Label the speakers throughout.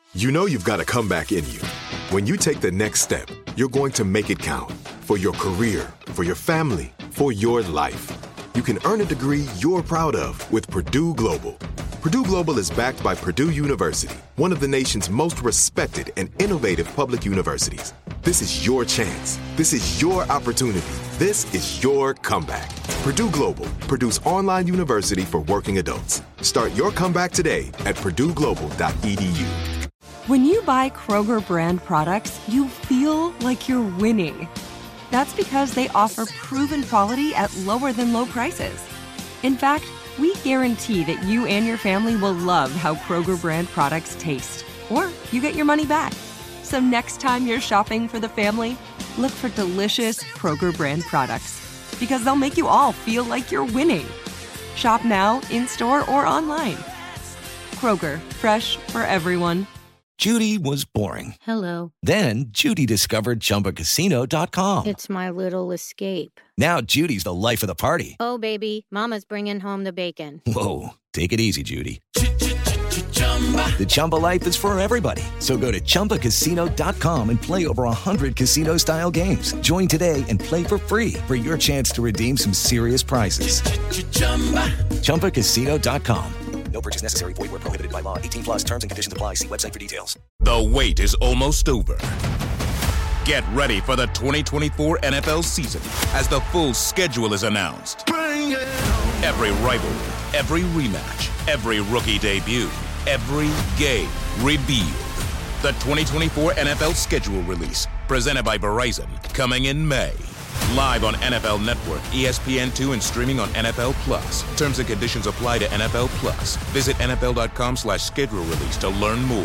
Speaker 1: You know you've got a comeback in you. When you take the next step, you're going to make it count. For your career, for your family, for your life. You can earn a degree you're proud of with Purdue Global. Purdue Global is backed by Purdue University, one of the nation's most respected and innovative public universities. This is your chance. This is your opportunity. This is your comeback. Purdue Global, Purdue's online university for working adults. Start your comeback today at purdueglobal.edu.
Speaker 2: When you buy Kroger brand products, you feel like you're winning. That's because they offer proven quality at lower than low prices. In fact, we guarantee that you and your family will love how Kroger brand products taste, or you get your money back. So next time you're shopping for the family, look for delicious Kroger brand products, because they'll make you all feel like you're winning. Shop now, in-store, or online. Kroger, fresh for everyone.
Speaker 3: Judy was boring.
Speaker 4: Hello.
Speaker 3: Then Judy discovered ChumbaCasino.com.
Speaker 4: It's my little escape.
Speaker 3: Now Judy's the life of the party.
Speaker 4: Oh, baby, mama's bringing home the bacon.
Speaker 3: Whoa, take it easy, Judy. The Chumba life is for everybody. So go to ChumbaCasino.com and play over 100 casino-style games. Join today and play for free for your chance to redeem some serious prizes. ChumbaCasino.com. No purchase necessary. Void where prohibited by law. 18 plus terms and conditions apply. See website for details.
Speaker 5: The wait is almost over. Get ready for the 2024 NFL season as the full schedule is announced. Every rivalry, every rematch, every rookie debut, every game revealed. The 2024 NFL schedule release, presented by Verizon, coming in May. Live on NFL Network, ESPN2, and streaming on NFL Plus. Terms and conditions apply to NFL Plus. Visit NFL.com/schedule release to learn more.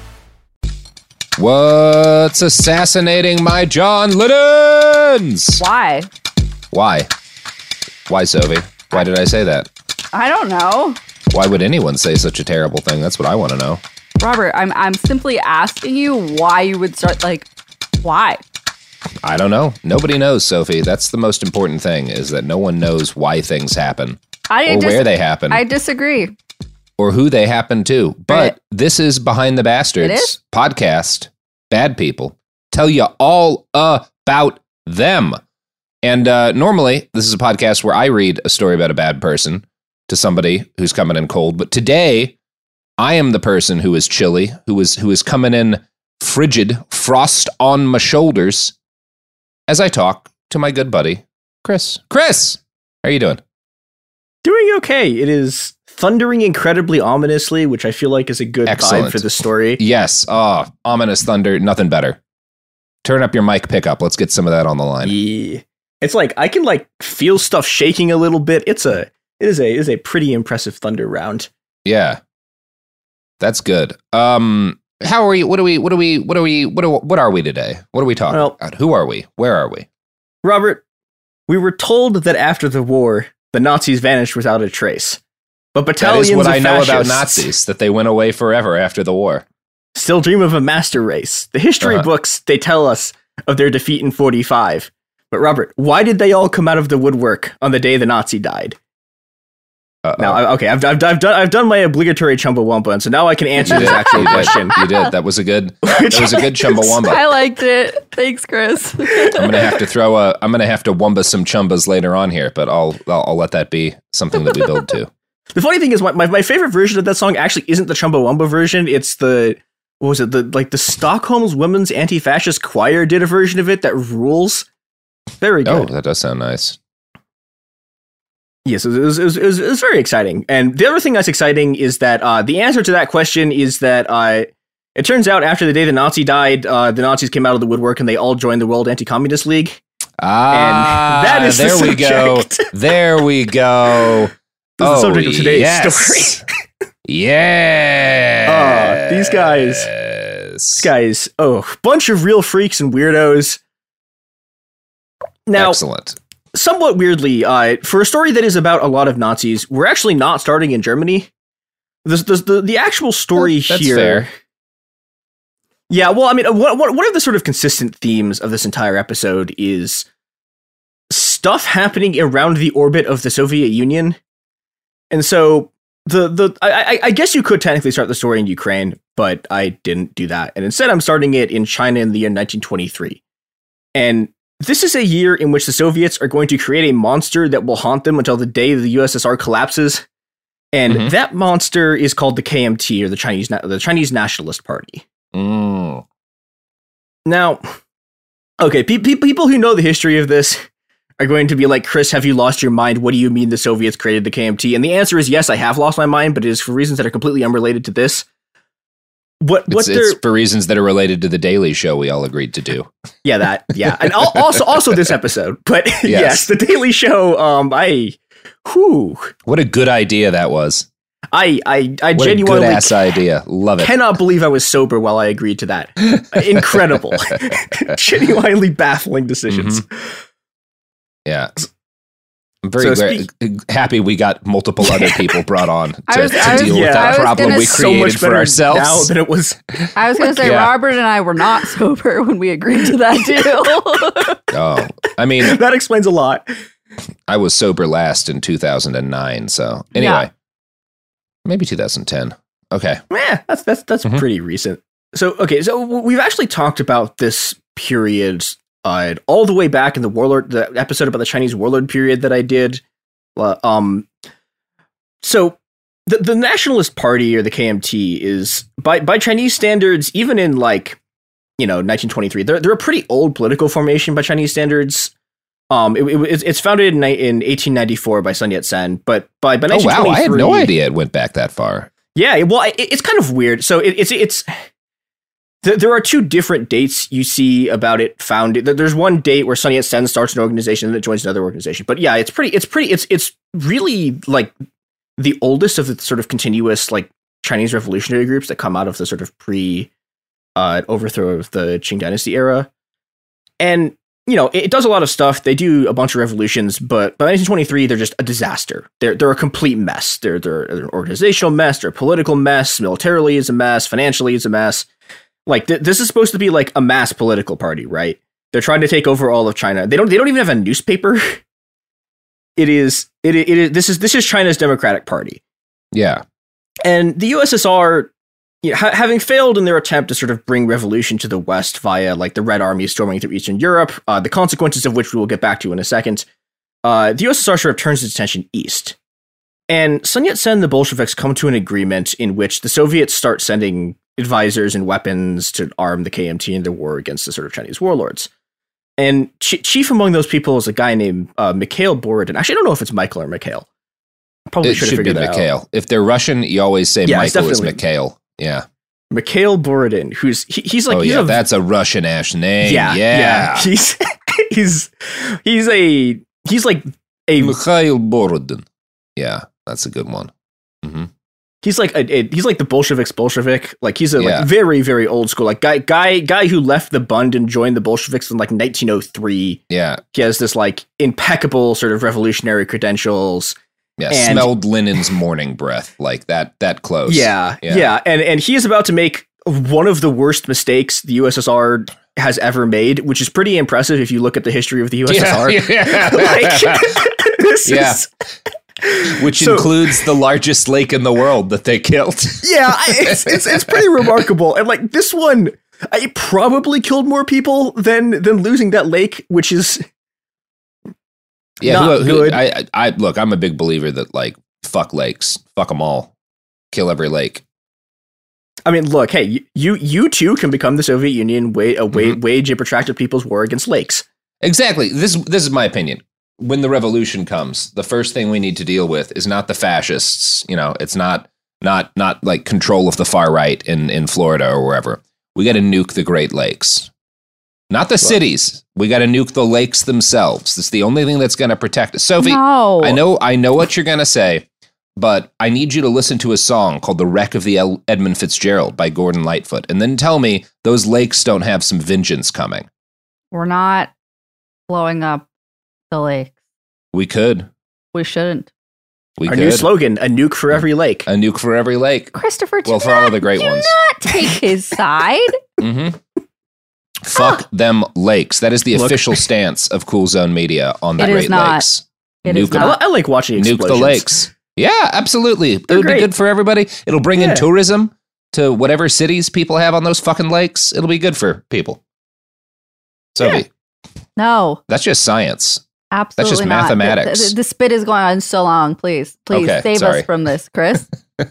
Speaker 6: What's assassinating my John Lennons?
Speaker 7: Why?
Speaker 6: Why, Sophie? Why did I say that?
Speaker 7: I don't know.
Speaker 6: Why would anyone say such a terrible thing? That's what I want to know.
Speaker 7: Robert, I'm simply asking you why you would start, why?
Speaker 6: I don't know. Nobody knows, Sophie. That's the most important thing, is that no one knows why things happen. Where they happen.
Speaker 7: I disagree.
Speaker 6: Or who they happen to. But this is Behind the Bastards podcast. Bad people. Tell you all about them. And normally, this is a podcast where I read a story about a bad person to somebody who's coming in cold. But today, I am the person who is chilly, who is coming in frigid, frost on my shoulders, as I talk to my good buddy, Chris. Chris, how are you doing?
Speaker 8: Doing okay. It is thundering incredibly ominously, which I feel like is a good vibe for the story.
Speaker 6: Yes. Ominous thunder, nothing better. Turn up your mic pickup. Let's get some of that on the line.
Speaker 8: Yeah. It's like I can feel stuff shaking a little bit. It is a pretty impressive thunder round.
Speaker 6: Yeah. That's good. How are you? What are we today? What are we talking about? Who are we? Where are we?
Speaker 8: Robert, we were told that after the war, the Nazis vanished without a trace. But battalions of fascists,
Speaker 6: that is what I know about Nazis, that they went away forever after the war.
Speaker 8: Still dream of a master race. The history books, they tell us of their defeat in 45. But Robert, why did they all come out of the woodwork on the day the Nazi died? Now, I've done my obligatory Chumbawamba, and so now I can answer this actual question.
Speaker 6: You did. That was a good Chumbawamba.
Speaker 7: I liked it. Thanks, Chris.
Speaker 6: I'm gonna have to wumba some chumbas later on here, but I'll let that be something that we build to.
Speaker 8: The funny thing is, my favorite version of that song actually isn't the Chumbawamba version. It's the Stockholm's Women's Anti-Fascist Choir did a version of it that rules. Very good.
Speaker 6: Oh, that does sound nice.
Speaker 8: Yes, it was very exciting. And the other thing that's exciting is that the answer to that question is that it turns out after the day the Nazi died, the Nazis came out of the woodwork and they all joined the World Anti-Communist League.
Speaker 6: And that is there we go. There we go.
Speaker 8: This is the subject of today's story.
Speaker 6: Yeah.
Speaker 8: These guys, bunch of real freaks and weirdos. Now,
Speaker 6: excellent.
Speaker 8: Somewhat weirdly, for a story that is about a lot of Nazis, we're actually not starting in Germany. The actual story
Speaker 6: that's
Speaker 8: here.
Speaker 6: Fair.
Speaker 8: Yeah, well, I mean, one of the sort of consistent themes of this entire episode is stuff happening around the orbit of the Soviet Union. And so I guess you could technically start the story in Ukraine, but I didn't do that. And instead, I'm starting it in China in the year 1923. And this is a year in which the Soviets are going to create a monster that will haunt them until the day the USSR collapses. And that monster is called the KMT, or the Chinese Nationalist Party.
Speaker 6: Mm.
Speaker 8: Now, okay, people who know the history of this are going to be like, Chris, have you lost your mind? What do you mean the Soviets created the KMT? And the answer is yes, I have lost my mind, but it is for reasons that are completely unrelated to this.
Speaker 6: It's for reasons that are related to the Daily Show we all agreed to do.
Speaker 8: Yeah, and also this episode. But yes, the Daily Show.
Speaker 6: What a good idea that was.
Speaker 8: I
Speaker 6: what
Speaker 8: genuinely
Speaker 6: a good ass idea. Love it.
Speaker 8: Cannot believe I was sober while I agreed to that. Incredible, genuinely baffling decisions.
Speaker 6: Yeah. I'm very happy we got multiple other people brought on to deal with that problem we created for ourselves.
Speaker 8: Now than it was.
Speaker 7: I was going to say, Robert and I were not sober when we agreed to that deal.
Speaker 6: Oh, I mean,
Speaker 8: that explains a lot.
Speaker 6: I was sober last in 2009. So anyway, maybe 2010. Okay.
Speaker 8: Yeah, that's pretty recent. So we've actually talked about this period all the way back in the episode about the Chinese warlord period that I did. So the Nationalist Party, or the KMT, is by Chinese standards, even in 1923, they're a pretty old political formation by Chinese standards. It's founded in 1894 by Sun Yat-sen, but by 1923,
Speaker 6: wow, I had no idea it went back that far.
Speaker 8: Yeah, well, it's kind of weird. So it's there are two different dates you see about it founded. There's one date where Sun Yat-sen starts an organization and it joins another organization. But yeah, it's really like the oldest of the sort of continuous Chinese revolutionary groups that come out of the sort of overthrow of the Qing Dynasty era. And it does a lot of stuff. They do a bunch of revolutions, but by 1923, they're just a disaster. They're a complete mess. They're an organizational mess. They're a political mess. Militarily, it's a mess. Financially, it's a mess. This is supposed to be like a mass political party, right? They're trying to take over all of China. They don't even have a newspaper. This is China's Democratic Party.
Speaker 6: Yeah.
Speaker 8: And the USSR, having failed in their attempt to sort of bring revolution to the West via the Red Army storming through Eastern Europe, the consequences of which we will get back to in a second, the USSR sort of turns its attention east. And Sun Yat-sen and the Bolsheviks come to an agreement in which the Soviets start sending advisors and weapons to arm the KMT in their war against the sort of Chinese warlords. And chief among those people is a guy named Mikhail Borodin. Actually, I don't know if it's Michael or Mikhail. Probably should have figured that out.
Speaker 6: Mikhail. If they're Russian, you always say Michael is Mikhail. Yeah.
Speaker 8: Mikhail Borodin,
Speaker 6: that's a Russian-ass name.
Speaker 8: Yeah. He's like a
Speaker 6: Mikhail Borodin. Yeah, that's a good one. Mm-hmm.
Speaker 8: He's like the Bolsheviks Bolshevik. He's a very, very old school guy who left the Bund and joined the Bolsheviks in 1903.
Speaker 6: Yeah,
Speaker 8: he has this impeccable sort of revolutionary credentials.
Speaker 6: Yeah, smelled Lenin's morning breath, that close.
Speaker 8: Yeah. And he is about to make one of the worst mistakes the USSR has ever made, which is pretty impressive if you look at the history of the USSR.
Speaker 6: Which includes the largest lake in the world that they killed.
Speaker 8: Yeah, it's pretty remarkable. And this one, it probably killed more people than losing that lake, which is not good.
Speaker 6: I look, I'm a big believer that fuck lakes, fuck them all, kill every lake.
Speaker 8: I mean, look, hey, you too can become the Soviet Union, wage a protracted people's war against lakes.
Speaker 6: Exactly. This is my opinion. When the revolution comes, the first thing we need to deal with is not the fascists. It's not control of the far right in Florida or wherever. We got to nuke the Great Lakes, not the cities. We got to nuke the lakes themselves. It's the only thing that's going to protect us. Sophie,
Speaker 7: no.
Speaker 6: I know what you're going to say, but I need you to listen to a song called "The Wreck of the Edmund Fitzgerald" by Gordon Lightfoot, and then tell me those lakes don't have some vengeance coming.
Speaker 7: We're not blowing up the lake.
Speaker 6: We could.
Speaker 7: We shouldn't.
Speaker 8: Our new slogan, a nuke for every lake.
Speaker 6: A nuke for every lake.
Speaker 7: Christopher,
Speaker 6: for all the great ones.
Speaker 7: Do not take his side.
Speaker 6: Mm-hmm. Fuck them lakes. That is the official stance of Cool Zone Media on the Great Lakes.
Speaker 7: It is not.
Speaker 8: I like watching explosions.
Speaker 6: Nuke the lakes. Yeah, absolutely. It would be good for everybody. It'll bring in tourism. to whatever cities people have on those fucking lakes, it'll be good for people. Sophie.
Speaker 7: No.
Speaker 6: That's just science.
Speaker 7: Absolutely
Speaker 6: That's just
Speaker 7: not.
Speaker 6: mathematics.
Speaker 7: The spit is going on so long. Please
Speaker 6: Okay,
Speaker 7: save
Speaker 6: sorry.
Speaker 7: us from this, Chris.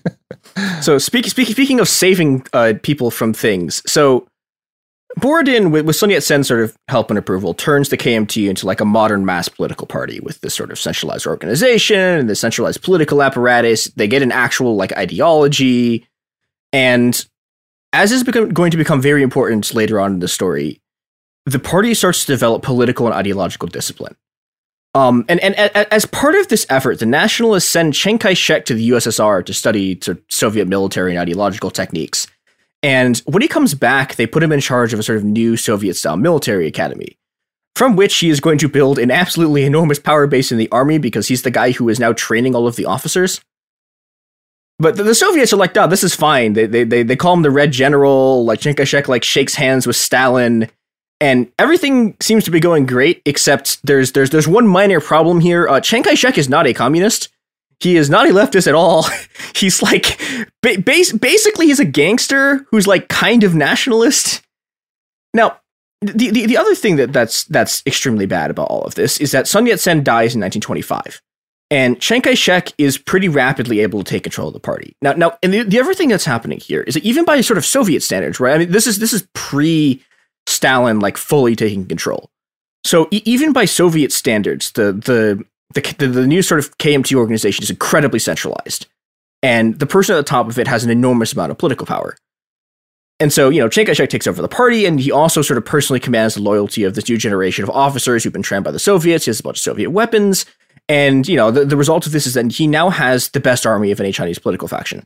Speaker 8: So speaking of saving people from things, so Borodin, with Sun Yat-sen sort of help and approval, turns the KMT into like a modern mass political party with this sort of centralized organization and the centralized political apparatus. They get an actual like ideology, and as is going to become very important later on in the story, the party starts to develop political and ideological discipline. And as part of this effort, the nationalists send Chiang Kai-shek to the USSR to study Soviet military and ideological techniques. And when he comes back, they put him in charge of a sort of new Soviet-style military academy, from which he is going to build an absolutely enormous power base in the army because he's the guy who is now training all of the officers. But the Soviets are like, no, this is fine. They call him the Red General. Like Chiang Kai-shek like shakes hands with Stalin. And everything seems to be going great, except there's one minor problem here. Chiang Kai-shek is not a communist. He is not a leftist at all. He's like, basically he's a gangster who's like kind of nationalist. Now, the other thing that's extremely bad about all of this is that Sun Yat-sen dies in 1925. And Chiang Kai-shek is pretty rapidly able to take control of the party. Now, and the other thing that's happening here is that even by sort of Soviet standards, right? I mean, this is pre-Stalin like fully taking control. So even by Soviet standards, the new sort of KMT organization is incredibly centralized, and the person at the top of it has an enormous amount of political power. And so, Chiang Kai-shek takes over the party, and he also sort of personally commands the loyalty of this new generation of officers who've been trained by the Soviets. He has a bunch of Soviet weapons. And, the result of this is that he now has the best army of any Chinese political faction.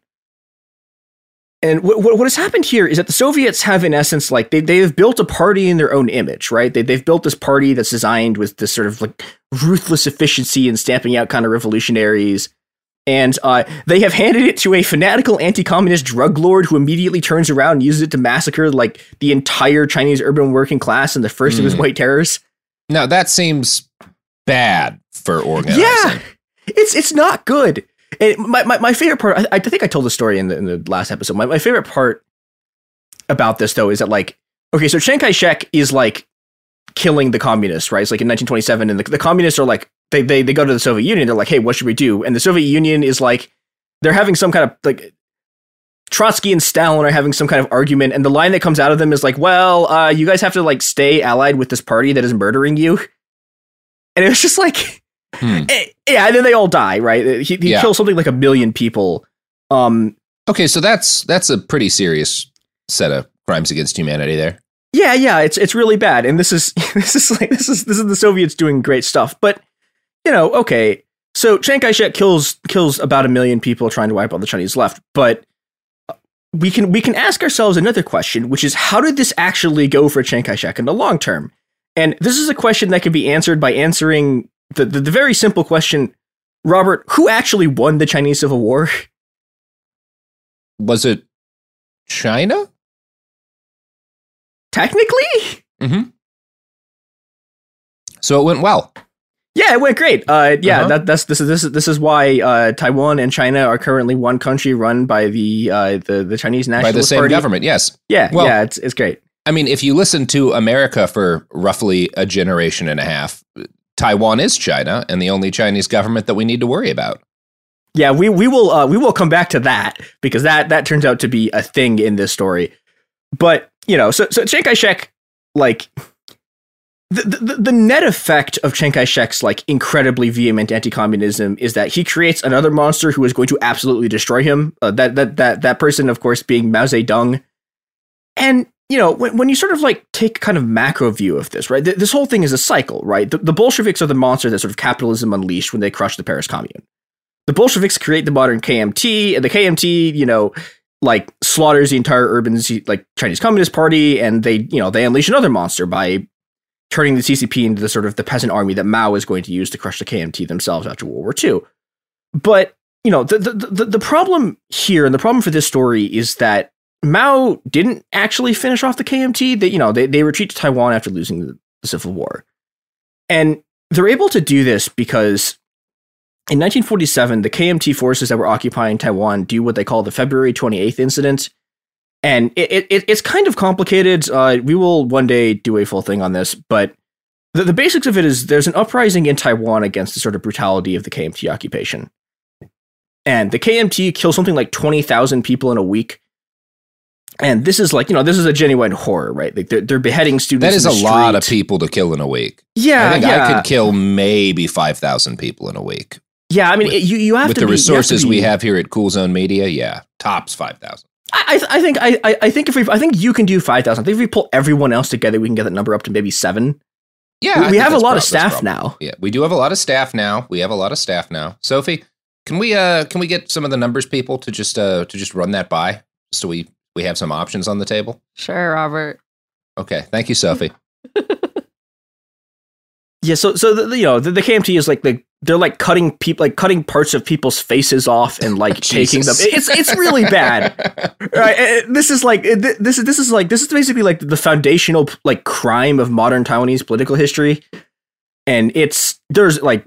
Speaker 8: And what has happened here is that the Soviets have, in essence, like they have built a party in their own image, right? They've built this party that's designed with this sort of like ruthless efficiency and stamping out kind of revolutionaries. And they have handed it to a fanatical anti-communist drug lord who immediately turns around and uses it to massacre like the entire Chinese urban working class in the first of his white terrors.
Speaker 6: Now that seems bad for organizing.
Speaker 8: Yeah, it's not good. And my favorite part, I think I told the story in the last episode. My favorite part about this, though, is that, like, okay, so Chiang Kai-shek is, like, killing the communists, right? It's like in 1927, and the communists are like, they go to the Soviet Union, they're like, hey, what should we do? And the Soviet Union is like, they're having some kind of, like, Trotsky and Stalin are having some kind of argument, and the line that comes out of them is like, well, you guys have to, like, stay allied with this party that is murdering you. And it was just like... Yeah, and then they all die, right? He kills something like 1 million people.
Speaker 6: Okay, so that's a pretty serious set of crimes against humanity there.
Speaker 8: Yeah, it's really bad, and this is the Soviets doing great stuff. But okay, so Chiang Kai-shek kills about 1 million people trying to wipe out the Chinese left. But we can ask ourselves another question, which is, how did this actually go for Chiang Kai-shek in the long term? And this is a question that can be answered by answering the very simple question, Robert, who actually won the Chinese Civil War?
Speaker 6: Was it China?
Speaker 8: Technically?
Speaker 6: Mm-hmm. So it went well.
Speaker 8: Yeah, it went great. This is why Taiwan and China are currently one country run by the Chinese Nationalist Party.
Speaker 6: By the same government, yes.
Speaker 8: Yeah, it's great.
Speaker 6: I mean, if you listen to America for roughly a generation and a half, Taiwan is China and the only Chinese government that we need to worry about.
Speaker 8: Yeah, we will come back to that, because that turns out to be a thing in this story. But, so Chiang Kai-shek, like, the net effect of Chiang Kai-shek's like incredibly vehement anti-communism is that he creates another monster who is going to absolutely destroy him. That person, of course, being Mao Zedong. And when you sort of like take kind of macro view of this, right? This whole thing is a cycle, right? The Bolsheviks are the monster that sort of capitalism unleashed when they crushed the Paris Commune. The Bolsheviks create the modern KMT, and the KMT, like slaughters the entire urban like Chinese Communist Party, and they unleash another monster by turning the CCP into the sort of the peasant army that Mao is going to use to crush the KMT themselves after World War II. But the problem here, and the problem for this story, is that Mao didn't actually finish off the KMT. They retreat to Taiwan after losing the Civil War. And they're able to do this because in 1947, the KMT forces that were occupying Taiwan do what they call the February 28th incident, And it's kind of complicated. We will one day do a full thing on this, but the basics of it is there's an uprising in Taiwan against the sort of brutality of the KMT occupation. And the KMT kills something like 20,000 people in a week. And this is like, this is a genuine horror, right? Like they're beheading students.
Speaker 6: That is a lot of people to kill in a week.
Speaker 8: Yeah.
Speaker 6: I think I could kill maybe 5,000 people in a week.
Speaker 8: Yeah. I mean, you have to
Speaker 6: with the resources we have here at Cool Zone Media. Yeah. Tops 5,000.
Speaker 8: I think you can do 5,000. I think if we pull everyone else together, we can get that number up to maybe 7.
Speaker 6: Yeah.
Speaker 8: We have a lot of staff now.
Speaker 6: Yeah. We do have a lot of staff now. Sophie, can we get some of the numbers people to just run that by so we have some options on the table?
Speaker 7: Sure, Robert.
Speaker 6: Okay, thank you, Sophie.
Speaker 8: Yeah, so the KMT is like they're like cutting parts of people's faces off and like taking them. It's really bad, right? This is basically like the foundational like crime of modern Taiwanese political history, and there's like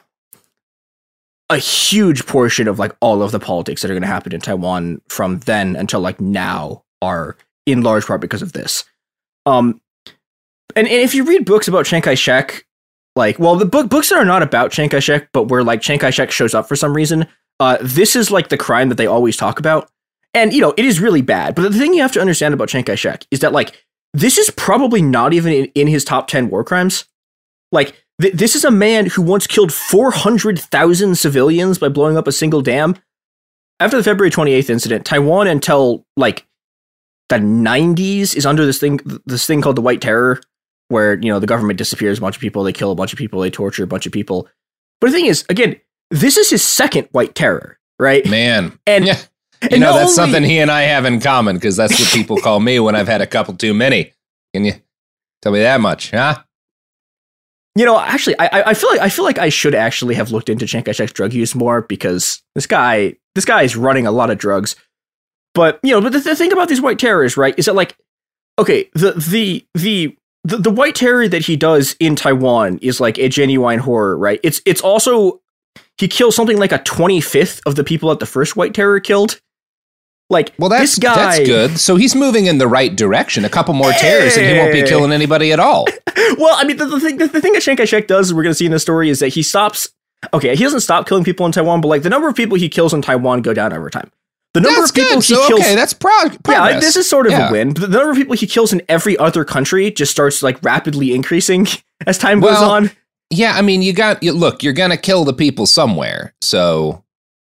Speaker 8: a huge portion of like all of the politics that are going to happen in Taiwan from then until like now are in large part because of this. And if you read books about Chiang Kai-shek, like, well, the books that are not about Chiang Kai-shek, but where like Chiang Kai-shek shows up for some reason, this is like the crime that they always talk about. And, it is really bad. But the thing you have to understand about Chiang Kai-shek is that like, this is probably not even in his top 10 war crimes. Like, this is a man who once killed 400,000 civilians by blowing up a single dam. After the February 28th incident, Taiwan until like the 90s is under this thing called the White Terror, where, the government disappears a bunch of people, they kill a bunch of people, they torture a bunch of people. But the thing is, again, this is his second White Terror, right?
Speaker 6: Man.
Speaker 8: And
Speaker 6: yeah. That's something he and I have in common, because that's what people call me when I've had a couple too many. Can you tell me that much, huh?
Speaker 8: Actually, I feel like I should actually have looked into Chiang Kai-shek's drug use more, because this guy is running a lot of drugs. But but the thing about these White Terrors, right, is that like, okay, the White Terror that he does in Taiwan is like a genuine horror, right? It's also, he kills something like a 25th of the people that the first White Terror killed. Like,
Speaker 6: well,
Speaker 8: that's
Speaker 6: good. So he's moving in the right direction. A couple more terrors, and he won't be killing anybody at all.
Speaker 8: Well, I mean, the thing that Chiang Kai-shek does, we're going to see in the story, is that he stops. Okay, he doesn't stop killing people in Taiwan, but like the number of people he kills in Taiwan go down over time. The number of people he kills. Okay,
Speaker 6: that's progress.
Speaker 8: Yeah, this is sort of a win. The number of people he kills in every other country just starts like rapidly increasing as time goes on.
Speaker 6: Yeah, I mean, look, you're going to kill the people somewhere. So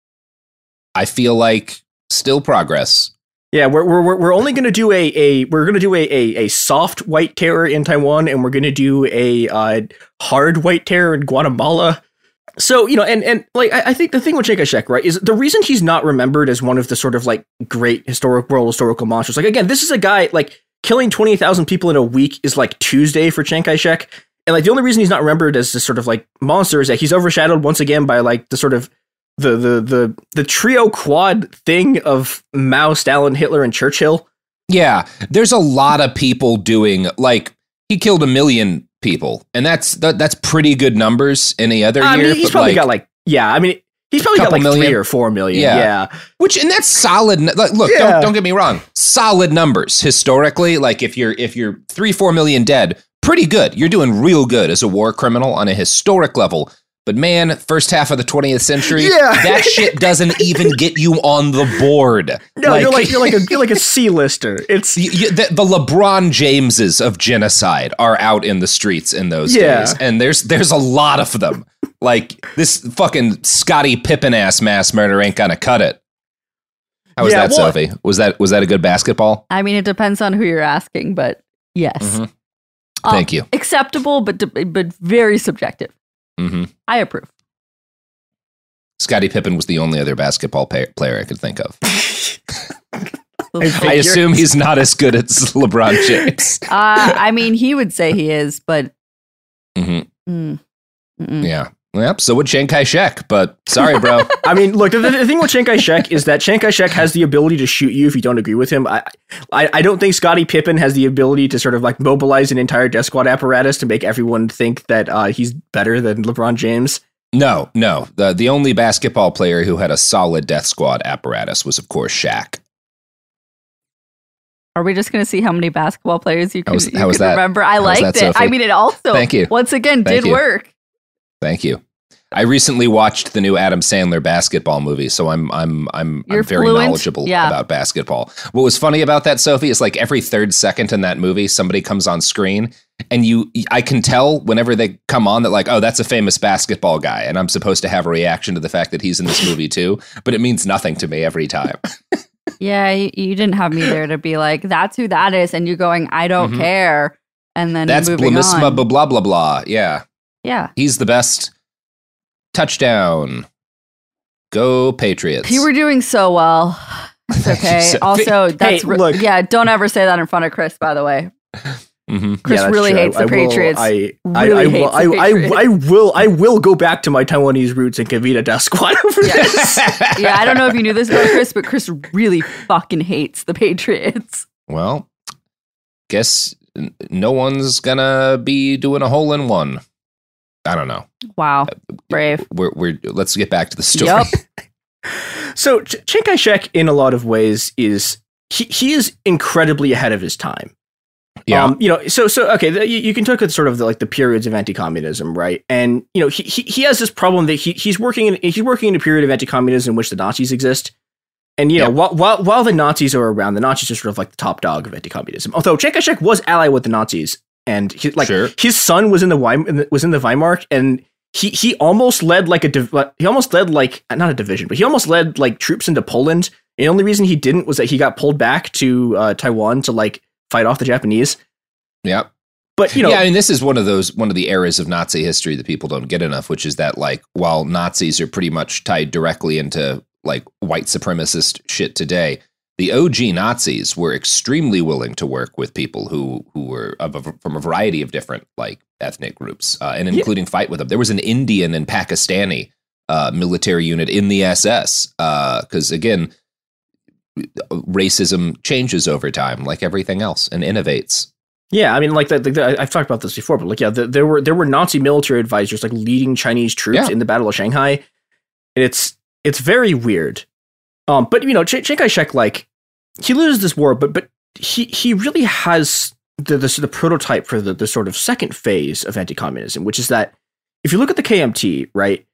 Speaker 6: I feel like still progress.
Speaker 8: Yeah, we're only going to do a soft White Terror in Taiwan, and we're going to do a hard White Terror in Guatemala. So, and like, I think the thing with Chiang Kai-shek, right, is the reason he's not remembered as one of the sort of like great world historical monsters. Like, again, this is a guy like killing 20,000 people in a week is like Tuesday for Chiang Kai-shek. And like, the only reason he's not remembered as this sort of like monster is that he's overshadowed once again by like the sort of the trio quad thing of Mao, Stalin, Hitler, and Churchill.
Speaker 6: Yeah, there's a lot of people doing, like, he killed 1 million people, and that's pretty good numbers any other year.
Speaker 8: I mean, he's probably got like, he's probably got like 3 or 4 million. Yeah.
Speaker 6: And that's solid. Like, look, don't get me wrong. Solid numbers historically. Like, if you're 3-4 million dead, pretty good. You're doing real good as a war criminal on a historic level. But man, first half of the 20th century, that shit doesn't even get you on the board.
Speaker 8: No, like, you're like a C-lister. It's
Speaker 6: the LeBron Jameses of genocide are out in the streets in those days, and there's a lot of them. Like, this fucking Scottie Pippen ass mass murder ain't gonna cut it. How was that, Sophie? Was that a good basketball?
Speaker 7: I mean, it depends on who you're asking, but yes.
Speaker 6: Mm-hmm. Thank you.
Speaker 7: Acceptable, but very subjective.
Speaker 6: Mm-hmm.
Speaker 7: I approve.
Speaker 6: Scottie Pippen was the only other basketball player I could think of. I assume he's not as good as LeBron James.
Speaker 7: I mean, he would say he is, but...
Speaker 6: Yeah. Yep, so would Chiang Kai-shek, but sorry, bro.
Speaker 8: I mean, look, the thing with Chiang Kai-shek is that Chiang Kai-shek has the ability to shoot you if you don't agree with him. I don't think Scottie Pippen has the ability to sort of like mobilize an entire death squad apparatus to make everyone think that he's better than LeBron James.
Speaker 6: No. The only basketball player who had a solid death squad apparatus was, of course, Shaq.
Speaker 7: Are we just going to see how many basketball players you can
Speaker 6: that?
Speaker 7: remember? I liked it.
Speaker 6: Sophie?
Speaker 7: I mean, it also,
Speaker 6: Thank you.
Speaker 7: once again, did work.
Speaker 6: Thank you. I recently watched the new Adam Sandler basketball movie, so I'm very
Speaker 7: fluent?
Speaker 6: knowledgeable about basketball. What was funny about that, Sophie, is like every third second in that movie, somebody comes on screen, and I can tell whenever they come on that like, oh, that's a famous basketball guy, and I'm supposed to have a reaction to the fact that he's in this movie too, but it means nothing to me every time.
Speaker 7: Yeah, you didn't have me there to be like, that's who that is, and you going, I don't care, and then
Speaker 6: that's
Speaker 7: moving on.
Speaker 6: blah blah blah. Yeah, he's the best. Touchdown. Go Patriots.
Speaker 7: You were doing so well. It's okay. Also, that's
Speaker 8: look.
Speaker 7: Yeah, don't ever say that in front of Chris, by the way.
Speaker 6: Mm-hmm.
Speaker 7: Chris really hates the Patriots.
Speaker 8: I will go back to my Taiwanese roots and Kavita Death Squad over this.
Speaker 7: Yeah, I don't know if you knew this about Chris, but Chris really fucking hates the Patriots.
Speaker 6: Well, guess no one's gonna be doing a hole-in-one. I don't know.
Speaker 7: Wow, brave.
Speaker 6: Let's get back to the story.
Speaker 7: Yep.
Speaker 8: So Chiang Kai-shek, in a lot of ways, is he is incredibly ahead of his time.
Speaker 6: Yeah.
Speaker 8: So okay, you can look at sort of the periods of anti-communism, right? And he has this problem that he's working in a period of anti-communism in which the Nazis exist. And while the Nazis are around, the Nazis are sort of like the top dog of anti-communism. Although Chiang Kai-shek was allied with the Nazis. And his son was in the Weimar, and he almost led not a division, but he almost led like troops into Poland. And the only reason he didn't was that he got pulled back to Taiwan to like fight off the Japanese.
Speaker 6: Yeah,
Speaker 8: but
Speaker 6: I mean, this is one of the eras of Nazi history that people don't get enough, which is that like while Nazis are pretty much tied directly into like white supremacist shit today, the OG Nazis were extremely willing to work with people who were from a variety of different like ethnic groups, and including fight with them. There was an Indian and Pakistani military unit in the SS, because again, racism changes over time, like everything else, and innovates.
Speaker 8: Yeah, I mean, like I've talked about this before, but like, there were Nazi military advisors like leading Chinese troops in the Battle of Shanghai. And it's very weird. But Chiang Kai-shek, like, he loses this war, but he really has the prototype for the sort of second phase of anti-communism, which is that if you look at the KMT, right,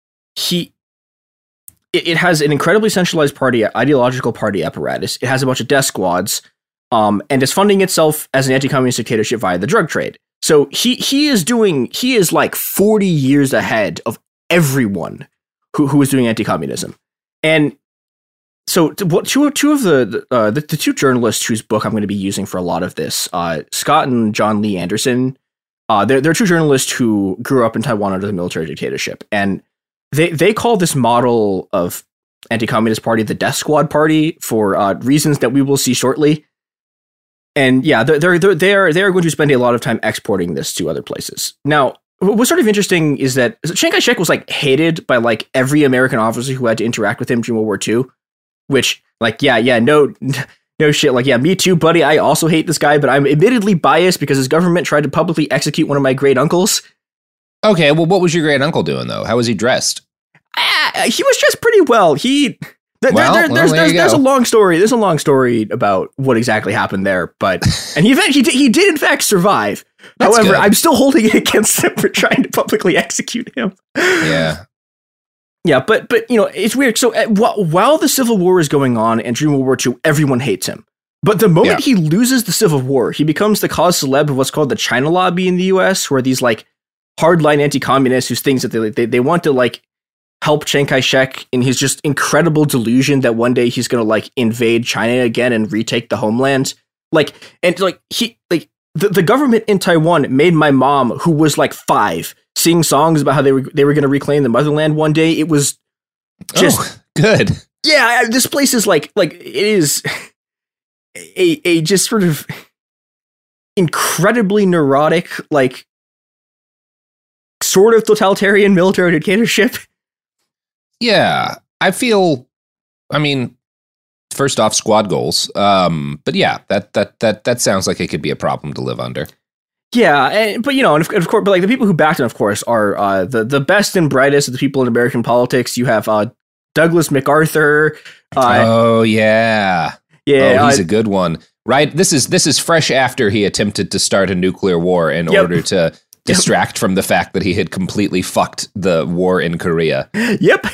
Speaker 8: it has an incredibly centralized ideological party apparatus. It has a bunch of death squads, and is funding itself as an anti-communist dictatorship via the drug trade. So he is like 40 years ahead of everyone who is doing anti-communism. And so two of the two journalists whose book I'm going to be using for a lot of this, Scott and John Lee Anderson, they're two journalists who grew up in Taiwan under the military dictatorship. And they call this model of anti-communist party the Death Squad Party for reasons that we will see shortly. And yeah, they're going to spend a lot of time exporting this to other places. Now, what's sort of interesting is that Chiang Kai-shek was like hated by like every American officer who had to interact with him during World War II, which like, no shit. Like, yeah, me too, buddy. I also hate this guy, but I'm admittedly biased because his government tried to publicly execute one of my great uncles.
Speaker 6: Okay, well, what was your great uncle doing though? How was he dressed?
Speaker 8: He was dressed pretty well. There's a long story. There's a long story about what exactly happened there, and he did in fact survive.
Speaker 6: That's
Speaker 8: However,
Speaker 6: good.
Speaker 8: I'm still holding it against him for trying to publicly execute him.
Speaker 6: Yeah.
Speaker 8: Yeah, but it's weird. So while the Civil War is going on and during World War II, everyone hates him. But the moment he loses the Civil War, he becomes the cause célèbre of what's called the China Lobby in the U.S., who are these like hardline anti-communists whose things that they want to like help Chiang Kai-shek in his just incredible delusion that one day he's going to like invade China again and retake the homeland. The government in Taiwan made my mom, who was like 5, sing songs about how they were going to reclaim the motherland one day. It was just
Speaker 6: good.
Speaker 8: Yeah, this place is like it is a just sort of incredibly neurotic, like sort of totalitarian military dictatorship.
Speaker 6: Yeah, I mean, first off, squad goals. But yeah, that sounds like it could be a problem to live under.
Speaker 8: Yeah, but of course, but like the people who backed him, of course, are the best and brightest of the people in American politics. You have Douglas MacArthur.
Speaker 6: Oh yeah, he's a good one. Right? This is fresh after he attempted to start a nuclear war in order to distract from the fact that he had completely fucked the war in Korea.
Speaker 8: Yep.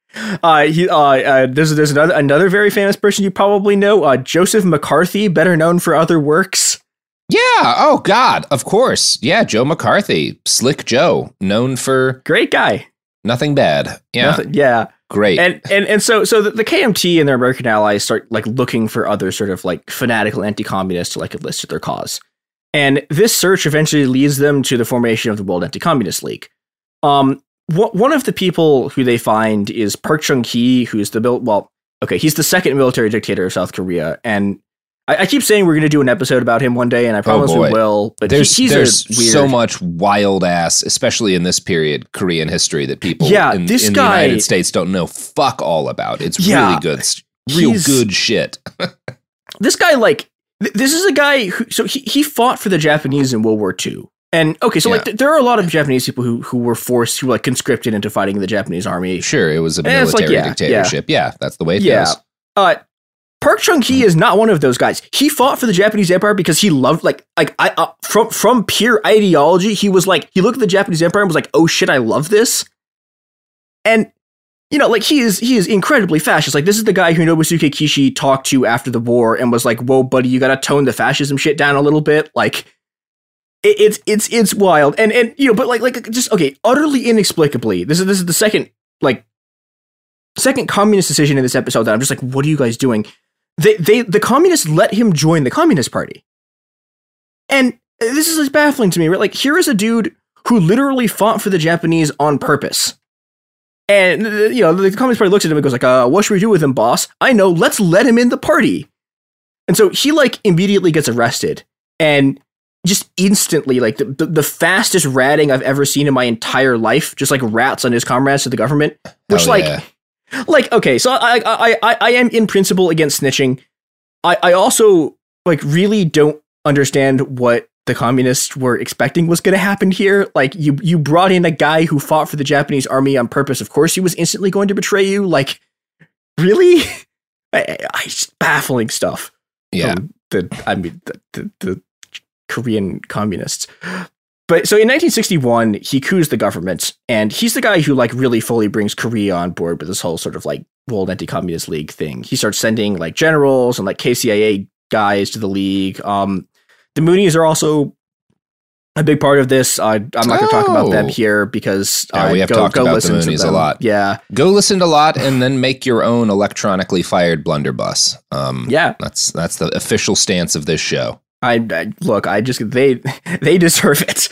Speaker 8: There's another very famous person you probably know, Joseph McCarthy, better known for other works.
Speaker 6: Yeah. Oh God. Of course. Yeah. Joe McCarthy, Slick Joe, known for
Speaker 8: great guy.
Speaker 6: Nothing bad. Yeah.
Speaker 8: Yeah.
Speaker 6: Great.
Speaker 8: And so the KMT and their American allies start like looking for other sort of like fanatical anti-communists to like enlist to their cause. And this search eventually leads them to the formation of the World Anti-Communist League. One of the people who they find is Park Chung-hee, who's he's the second military dictator of South Korea. And I keep saying we're going to do an episode about him one day, and I promise we will. But
Speaker 6: there's so much wild ass, especially in this period, Korean history that people in the United States don't know fuck all about. It's really good, good shit.
Speaker 8: This guy, this is a guy who, so he fought for the Japanese in World War II. And there are a lot of Japanese people who were forced, who were conscripted into fighting in the Japanese army.
Speaker 6: Sure, it was a military dictatorship. Yeah, that's the way it goes.
Speaker 8: Park Chung-hee is not one of those guys. He fought for the Japanese Empire because he loved from pure ideology. He was like, he looked at the Japanese Empire and was like, oh shit, I love this. And he is incredibly fascist. Like, this is the guy who Nobusuke Kishi talked to after the war and was like, whoa, buddy, you got to tone the fascism shit down a little bit. Like, it's wild. And utterly inexplicably, this is the second communist decision in this episode that I'm just like, what are you guys doing? The communists let him join the Communist Party. And this is baffling to me, right? Like, here is a dude who literally fought for the Japanese on purpose. And, the Communist Party looks at him and goes like, what should we do with him, boss? I know, let's let him in the party. And so he, immediately gets arrested. And just instantly, the fastest ratting I've ever seen in my entire life, just, rats on his comrades to the government. Which, okay, so I am in principle against snitching. I also really don't understand what the communists were expecting was going to happen here. Like, you brought in a guy who fought for the Japanese army on purpose. Of course, he was instantly going to betray you. Like, really? Just baffling stuff.
Speaker 6: Yeah,
Speaker 8: the Korean communists. But so in 1961, he coups the government, and he's the guy who really fully brings Korea on board with this whole sort of World Anti-Communist League thing. He starts sending generals and KCIA guys to the league. The Moonies are also a big part of this. I'm not going to talk about them here because
Speaker 6: we have talked about the Moonies a lot.
Speaker 8: Yeah,
Speaker 6: go listen to a lot and then make your own electronically fired blunderbuss. That's the official stance of this show.
Speaker 8: They deserve it.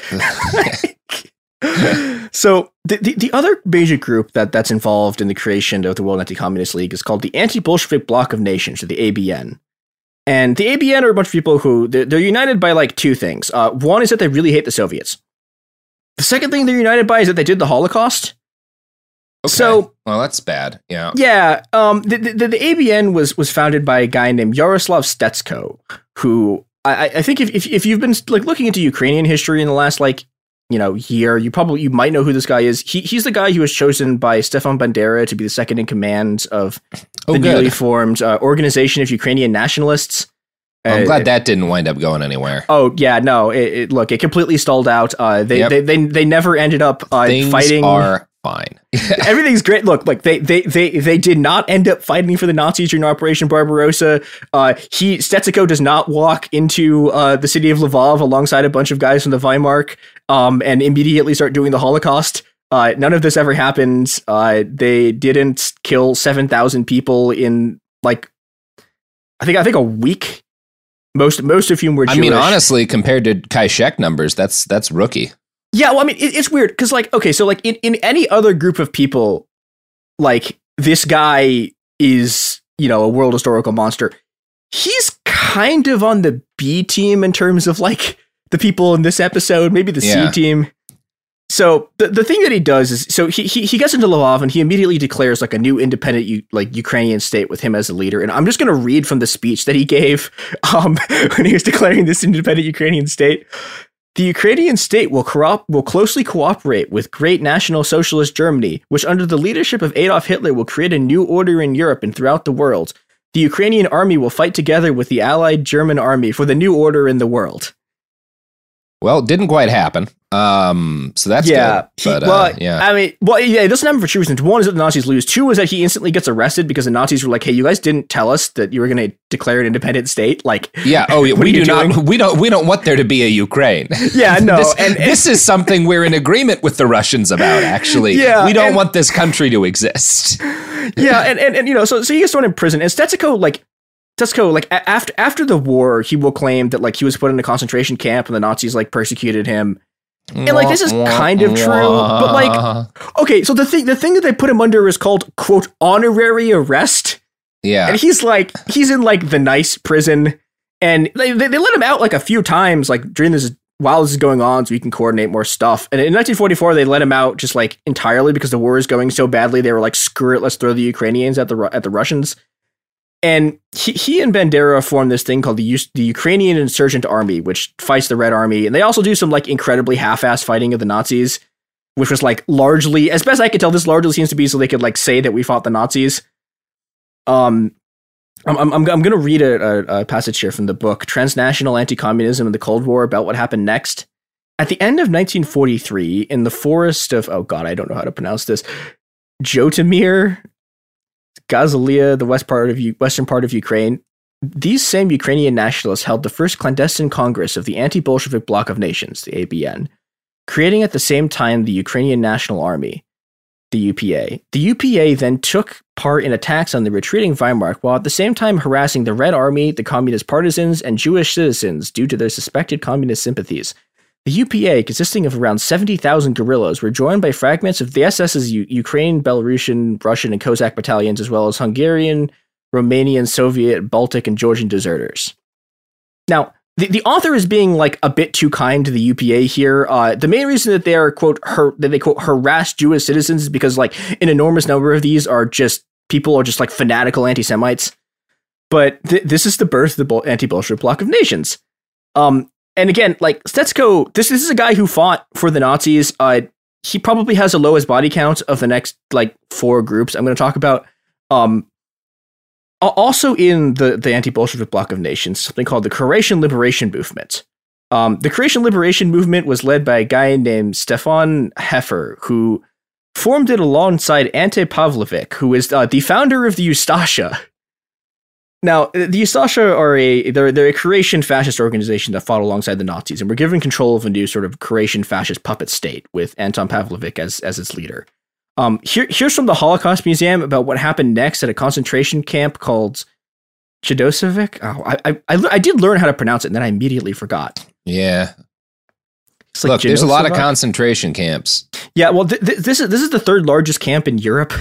Speaker 8: So the other major group that's involved in the creation of the World Anti-Communist League is called the Anti-Bolshevik Bloc of Nations, or the ABN. And the ABN are a bunch of people who they're united by two things. One is that they really hate the Soviets. The second thing they're united by is that they did the Holocaust.
Speaker 6: Okay.
Speaker 8: So,
Speaker 6: well, that's bad. Yeah.
Speaker 8: Yeah. The ABN was founded by a guy named Yaroslav Stetsko, who I think if you've been looking into Ukrainian history in the last year, you might know who this guy is. He's the guy who was chosen by Stefan Bandera to be the second in command of the newly formed Organization of Ukrainian Nationalists.
Speaker 6: I'm glad that didn't wind up going anywhere.
Speaker 8: Oh yeah, no. It completely stalled out. They never ended up
Speaker 6: Things
Speaker 8: fighting.
Speaker 6: Are fine.
Speaker 8: Everything's great. Look, they did not end up fighting for the Nazis during Operation Barbarossa. Stetsko does not walk into the city of Lvov alongside a bunch of guys from the Wehrmacht and immediately start doing the Holocaust. None of this ever happened. They didn't kill 7,000 people in I think a week. Most of whom were Jewish.
Speaker 6: I mean, honestly, compared to Kai-shek numbers, that's rookie.
Speaker 8: Yeah, well, I mean, it's weird because, in any other group of people, this guy is, a world historical monster. He's kind of on the B team in terms of, the people in this episode, maybe the C team. So the thing that he does is, so he gets into Lvov and he immediately declares a new independent Ukrainian state with him as a leader. And I'm just going to read from the speech that he gave when he was declaring this independent Ukrainian state. The Ukrainian state will closely cooperate with great National Socialist Germany, which under the leadership of Adolf Hitler will create a new order in Europe and throughout the world. The Ukrainian army will fight together with the allied German army for the new order in the world.
Speaker 6: Well, it didn't quite happen. So that's good.
Speaker 8: It doesn't happen for two reasons. One is that the Nazis lose. Two is that he instantly gets arrested because the Nazis were like, "Hey, you guys didn't tell us that you were going to declare an independent state." Like,
Speaker 6: yeah, we do not. We don't want there to be a Ukraine.
Speaker 8: Yeah, no.
Speaker 6: This is something we're in agreement with the Russians about. Actually,
Speaker 8: yeah,
Speaker 6: we don't want this country to exist.
Speaker 8: Yeah, and so he gets thrown in prison, and Tetsuko, after the war, he will claim that like he was put in a concentration camp and the Nazis like persecuted him. And like this is kind of true, but like, okay, so the thing that they put him under is called, quote, honorary arrest.
Speaker 6: Yeah,
Speaker 8: and he's in like the nice prison, and they let him out like a few times, like during this while this is going on, so he can coordinate more stuff. And in 1944, they let him out just like entirely because the war is going so badly. They were like, screw it, let's throw the Ukrainians at the Russians. And he and Bandera formed this thing called the Ukrainian Insurgent Army, which fights the Red Army. And they also do some like incredibly half-assed fighting of the Nazis, which was like largely, as best I could tell, this largely seems to be so they could like say that we fought the Nazis. I'm going to read a passage here from the book Transnational Anti-Communism and the Cold War about what happened next. At the end of 1943, in the forest of, oh God, I don't know how to pronounce this, Zhytomyr, Gazalia, the western part of Ukraine, these same Ukrainian nationalists held the first clandestine congress of the anti-Bolshevik Bloc of Nations, the ABN, creating at the same time the Ukrainian National Army, the UPA. The UPA then took part in attacks on the retreating Weimar, while at the same time harassing the Red Army, the communist partisans, and Jewish citizens due to their suspected communist sympathies. The UPA, consisting of around 70,000 guerrillas, were joined by fragments of the SS's Ukraine, Belarusian, Russian, and Cossack battalions, as well as Hungarian, Romanian, Soviet, Baltic, and Georgian deserters. Now, the author is being like a bit too kind to the UPA here. The main reason that they are, quote, harass Jewish citizens is because like an enormous number of these are just people are just like fanatical anti-Semites. But this is the birth of the anti-Bolshevik Bloc of Nations. And again, like Tetsuko, this is a guy who fought for the Nazis. He probably has the lowest body count of the next like four groups I'm going to talk about. Also in the anti-Bolshevik Bloc of Nations, something called the Croatian Liberation Movement. The Croatian Liberation Movement was led by a guy named Stefan Heffer, who formed it alongside Ante Pavlovic, who is the founder of the Ustasha. Now, the Ustasha are they're a Croatian fascist organization that fought alongside the Nazis and were given control of a new sort of Croatian fascist puppet state with Anton Pavlovic as its leader. Here's from the Holocaust Museum about what happened next at a concentration camp called Chidosevic. Oh, I did learn how to pronounce it, and then I immediately forgot.
Speaker 6: Yeah.
Speaker 8: Like
Speaker 6: look, there's a lot of concentration camps.
Speaker 8: Yeah, well, this is the third largest camp in Europe.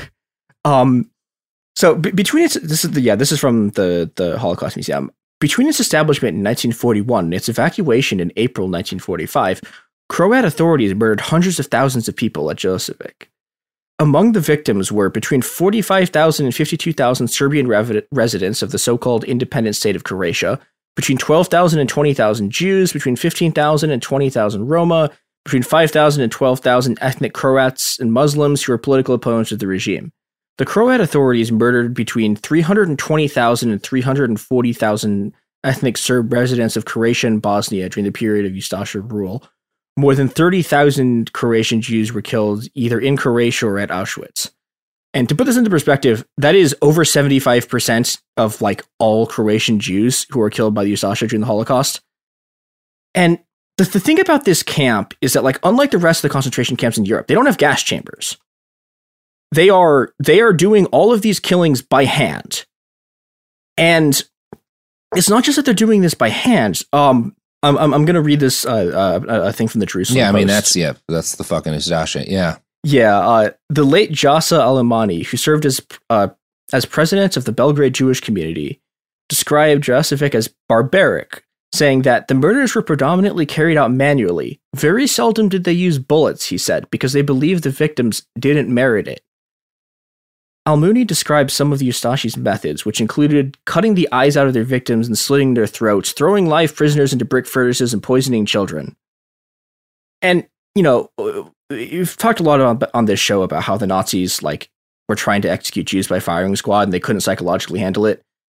Speaker 8: So between its this is from the Holocaust Museum. Between its establishment in 1941 and its evacuation in April 1945, Croat authorities murdered hundreds of thousands of people at Chidosevic. Among the victims were between 45,000 and 52,000 Serbian residents of the so-called independent state of Croatia, between 12,000 and 20,000 Jews, between 15,000 and 20,000 Roma, between 5,000 and 12,000 ethnic Croats and Muslims who were political opponents of the regime. The Croat authorities murdered between 320,000 and 340,000 ethnic Serb residents of Croatia and Bosnia during the period of Ustasha rule. More than 30,000 Croatian Jews were killed either in Croatia or at Auschwitz. And to put this into perspective, that is over 75% of like all Croatian Jews who were killed by the Ustasha during the Holocaust. And the thing about this camp is that, like, unlike the rest of the concentration camps in Europe, they don't have gas chambers. They are doing all of these killings by hand. And it's not just that they're doing this by hand. I'm going to read this a thing from the Jerusalem Post.
Speaker 6: I mean, that's the fucking Ustasha. Yeah.
Speaker 8: Yeah. The late Jasa Alemani, who served as president of the Belgrade Jewish community, described Chidosevic as barbaric, saying that the murders were predominantly carried out manually. Very seldom did they use bullets, he said, because they believed the victims didn't merit it. Almuni described some of the Ustashi's methods, which included cutting the eyes out of their victims and slitting their throats, throwing live prisoners into brick furnaces, and poisoning children. And, you know, you've talked a lot on this show about how the Nazis, like, were trying to execute Jews by firing squad, and they couldn't psychologically handle it.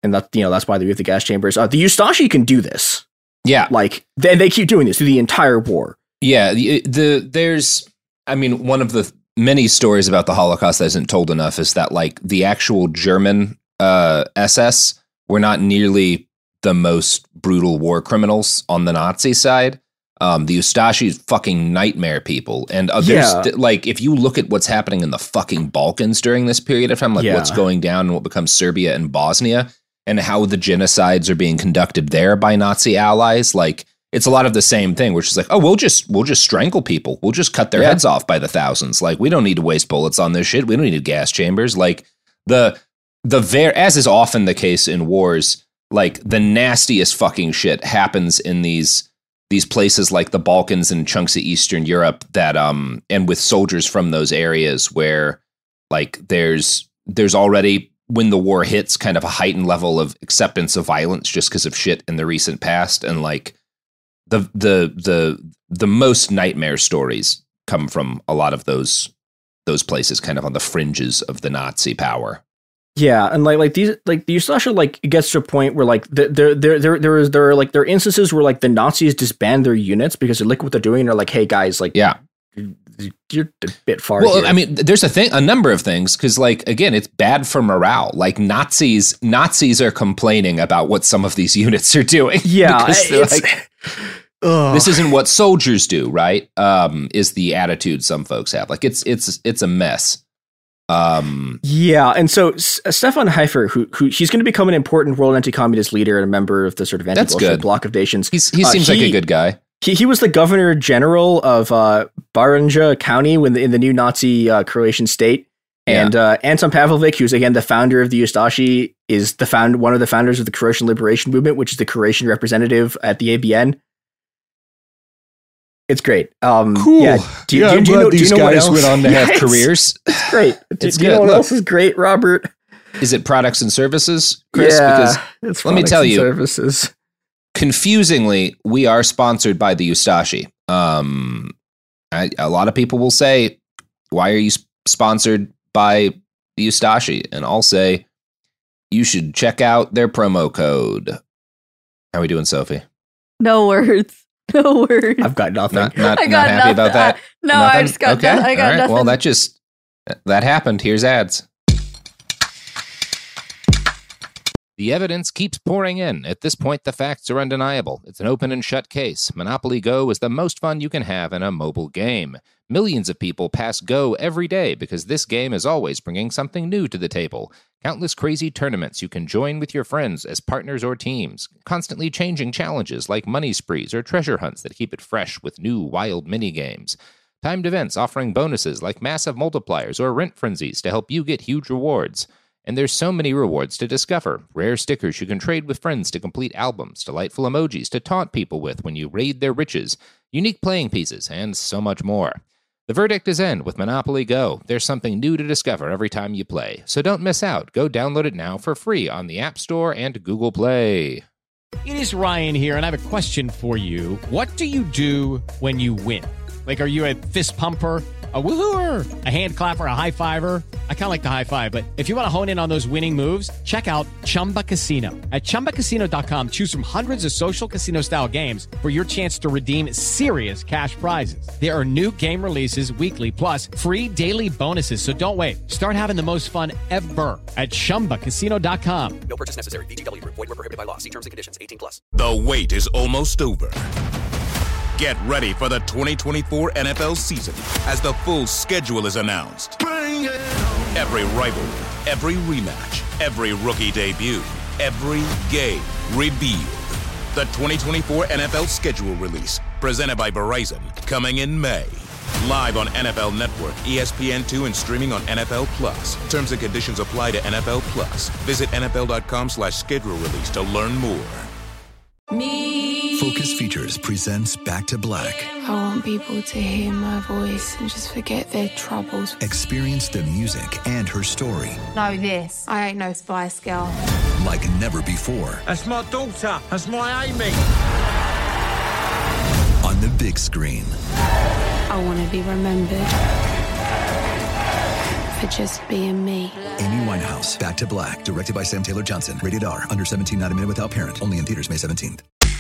Speaker 8: And that's why we have the gas chambers. The Ustashi can do this.
Speaker 6: Yeah.
Speaker 8: Like, they keep doing this through the entire war.
Speaker 6: Yeah. There's, I mean, one of the many stories about the Holocaust that isn't told enough is that, like, the actual German SS were not nearly the most brutal war criminals on the Nazi side. The Ustashi fucking nightmare people. And like, if you look at what's happening in the fucking Balkans during this period of time, like what's going down and what becomes Serbia and Bosnia, and how the genocides are being conducted there by Nazi allies, like, it's a lot of the same thing, which is like, oh, we'll just strangle people. We'll just cut their heads off by the thousands. Like, we don't need to waste bullets on this shit. We don't need gas chambers. Like, as is often the case in wars, like, the nastiest fucking shit happens in these places like the Balkans and chunks of Eastern Europe that and with soldiers from those areas where, like, there's already, when the war hits, kind of a heightened level of acceptance of violence just because of shit in the recent past. And, like, the most nightmare stories come from a lot of those places kind of on the fringes of the Nazi power.
Speaker 8: Yeah, and like these, like, the Ustashi, like, it gets to a point where, like, there are instances where, like, the Nazis disband their units because they look what they're doing and they're like, hey guys, like, you're a bit far.
Speaker 6: Well,
Speaker 8: here.
Speaker 6: I mean, there's a number of things, because, like, again, it's bad for morale. Like, Nazis are complaining about what some of these units are doing.
Speaker 8: Yeah,
Speaker 6: this isn't what soldiers do, right? Is the attitude some folks have. Like, it's a mess.
Speaker 8: Yeah, and so Stefan Heifer, who he's going to become an important world anti-communist leader and a member of the sort of anti-Bolshevik bloc of nations.
Speaker 6: He seems like a good guy.
Speaker 8: He was the governor general of Baranja County in the new Nazi Croatian state. And Anton Pavlovic, who's again the founder of the Ustashi, is one of the founders of the Croatian Liberation Movement, which is the Croatian representative at the ABN. It's great.
Speaker 6: Cool. Yeah.
Speaker 8: Do you know
Speaker 6: these guys went on to have careers?
Speaker 8: It's great. Do you know what else is great, Robert?
Speaker 6: Is it products and services, Chris?
Speaker 8: Yeah,
Speaker 6: because let me tell you,
Speaker 8: services.
Speaker 6: Confusingly, we are sponsored by the Ustashi. A lot of people will say, "Why are you sponsored by the Ustashi?" And I'll say, you should check out their promo code. How are we doing, Sophie?
Speaker 7: No words. No words.
Speaker 8: I've got nothing.
Speaker 6: Not happy about that?
Speaker 7: No,
Speaker 6: nothing?
Speaker 7: I just got
Speaker 6: okay.
Speaker 7: I got nothing.
Speaker 6: Well, that happened. Here's ads. The evidence keeps pouring in. At this point, the facts are undeniable. It's an open and shut case. Monopoly Go is the most fun you can have in a mobile game. Millions of people pass Go every day because this game is always bringing something new to the table. Countless crazy tournaments you can join with your friends as partners or teams. Constantly changing challenges like money sprees or treasure hunts that keep it fresh with new wild mini-games. Timed events offering bonuses like massive multipliers or rent frenzies to help you get huge rewards. And there's so many rewards to discover. Rare stickers you can trade with friends to complete albums, delightful emojis to taunt people with when you raid their riches, unique playing pieces, and so much more. The verdict is in with Monopoly Go. There's something new to discover every time you play. So don't miss out. Go download it now for free on the App Store and Google Play.
Speaker 9: It is Ryan here, and I have a question for you. What do you do when you win? Like, are you a fist pumper, a woohooer, a hand clapper, a high fiver? I kind of like the high five, but if you want to hone in on those winning moves, check out Chumba Casino. At ChumbaCasino.com, choose from hundreds of social casino-style games for your chance to redeem serious cash prizes. There are new game releases weekly, plus free daily bonuses. So don't wait. Start having the most fun ever at ChumbaCasino.com.
Speaker 10: No purchase necessary. VGW. Void where prohibited by law. See terms and conditions. 18+.
Speaker 5: The wait is almost over. Get ready for the 2024 NFL season as the full schedule is announced. Every rivalry, every rematch, every rookie debut, every game revealed. The 2024 NFL schedule release, presented by Verizon, coming in May. Live on NFL Network, ESPN2, and streaming on NFL Plus. Terms and conditions apply to NFL Plus. Visit NFL.com/schedule release to learn more.
Speaker 11: Focus Features presents Back to Black.
Speaker 12: I want people to hear my voice and just forget their troubles.
Speaker 11: Experience the music and her story.
Speaker 12: Know this, I ain't no Spice Girl.
Speaker 11: Like never before.
Speaker 13: That's my daughter. That's my Amy.
Speaker 11: On the big screen.
Speaker 12: I want to be remembered for just being me.
Speaker 11: Amy Winehouse, Back to Black, directed by Sam Taylor Johnson. Rated R, under 17, not a minute without parent. Only in theaters May 17th.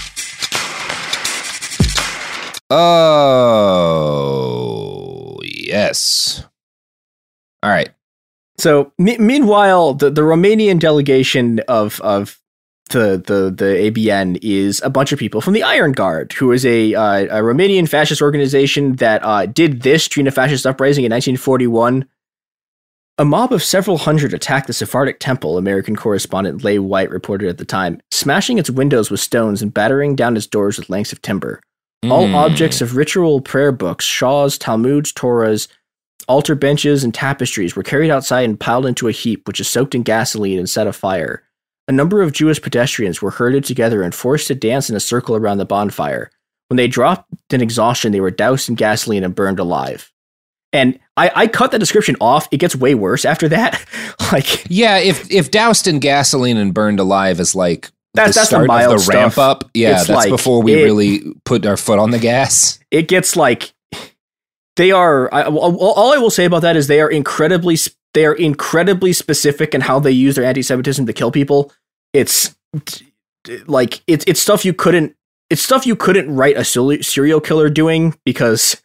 Speaker 6: Oh, yes. All right.
Speaker 8: So meanwhile, the Romanian delegation of the ABN is a bunch of people from the Iron Guard, who is a Romanian fascist organization that did this during a fascist uprising in 1941. A mob of several hundred attacked the Sephardic temple, American correspondent Leigh White reported at the time, smashing its windows with stones and battering down its doors with lengths of timber. All objects of ritual prayer books, shawls, Talmuds, Torahs, altar benches, and tapestries were carried outside and piled into a heap, which is soaked in gasoline and set afire. A number of Jewish pedestrians were herded together and forced to dance in a circle around the bonfire. When they dropped in exhaustion, they were doused in gasoline and burned alive. And I cut the description off. It gets way worse after that.
Speaker 6: Yeah, if doused in gasoline and burned alive is like
Speaker 8: that's
Speaker 6: the start
Speaker 8: the mild
Speaker 6: of the ramp
Speaker 8: stuff.
Speaker 6: up. Yeah,
Speaker 8: It's
Speaker 6: that's before we really put our foot on the gas.
Speaker 8: It gets like they are. All I will say about that is they are incredibly specific in how they use their anti-Semitism to kill people. It's like it's stuff you couldn't. It's stuff you couldn't write a serial killer doing because.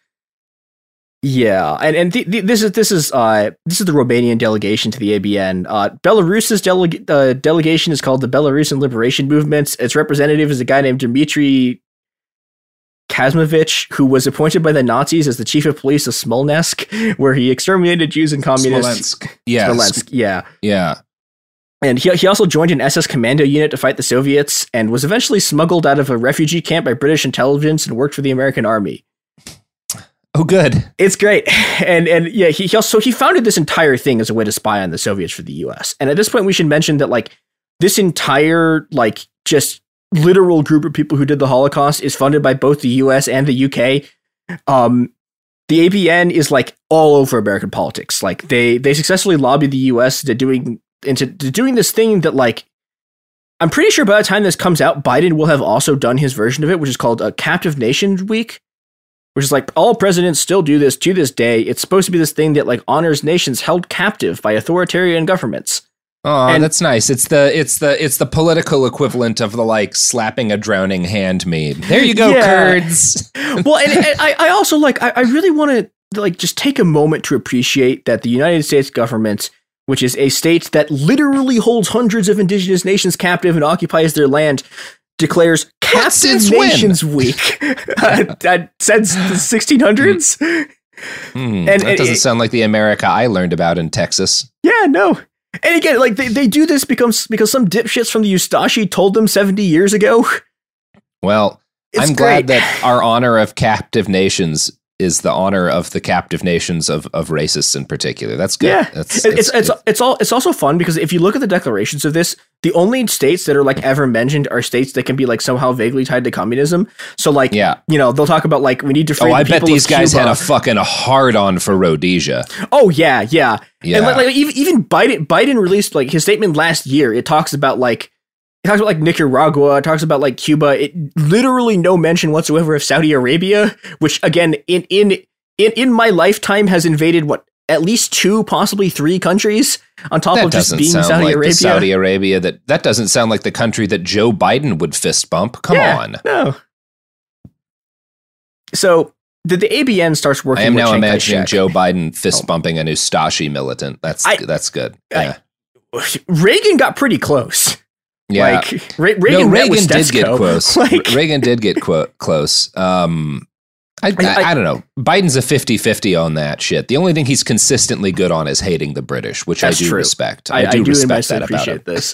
Speaker 8: Yeah, and this is the Romanian delegation to the ABN. Belarus's delegation is called the Belarusian Liberation Movement. Its representative is a guy named Dmitry Kazmovich, who was appointed by the Nazis as the chief of police of Smolensk, where he exterminated Jews and communists.
Speaker 6: Smolensk.
Speaker 8: Yeah. And he also joined an SS commando unit to fight the Soviets, and was eventually smuggled out of a refugee camp by British intelligence and worked for the American army.
Speaker 6: Oh, good.
Speaker 8: It's great. And yeah, he founded this entire thing as a way to spy on the Soviets for the US. And at this point, we should mention that like this entire like just literal group of people who did the Holocaust is funded by both the US and the UK. The ABN is like all over American politics. Like they successfully lobbied the US into doing this thing that like I'm pretty sure by the time this comes out, Biden will have also done his version of it, which is called a Captive Nation Week. Which is like all presidents still do this to this day. It's supposed to be this thing that like honors nations held captive by authoritarian governments.
Speaker 6: Oh, and that's nice. It's the political equivalent of the like slapping a drowning hand meme. There you go, Kurds.
Speaker 8: Well, and I also like I really want to like just take a moment to appreciate that the United States government, which is a state that literally holds hundreds of indigenous nations captive and occupies their land, declares Captive Nations Week since the 1600s.
Speaker 6: That doesn't sound like the America I learned about in Texas.
Speaker 8: Yeah, no. And again, like they do this because some dipshits from the Ustashi told them 70 years ago.
Speaker 6: Well, I'm glad that our honor of captive nations is the honor of the captive nations of racists in particular. That's good.
Speaker 8: Yeah. It's also fun because if you look at the declarations of this, the only states that are like ever mentioned are states that can be like somehow vaguely tied to communism. So like, they'll talk about like, we need to free the people of Cuba.
Speaker 6: I bet these guys had a fucking hard on for Rhodesia.
Speaker 8: Oh yeah. And like even Biden released like his statement last year. It talks about like Nicaragua, it talks about like Cuba. It literally no mention whatsoever of Saudi Arabia, which again in my lifetime has invaded at least 2, possibly 3 countries on top of just being Saudi Arabia.
Speaker 6: Saudi Arabia that doesn't sound like the country that Joe Biden would fist bump. Come on.
Speaker 8: No. So the ABN starts working.
Speaker 6: I am
Speaker 8: with
Speaker 6: now
Speaker 8: Chiang
Speaker 6: imagining
Speaker 8: Kai-shek.
Speaker 6: Joe Biden fist bumping an Ustashi militant. That's good. Yeah.
Speaker 8: Reagan got pretty close.
Speaker 6: Yeah,
Speaker 8: like Reagan
Speaker 6: did get close. Reagan did get close. I don't know. Biden's a 50-50 on that shit. The only thing he's consistently good on is hating the British, which I do respect. I do respect that about him.
Speaker 8: This.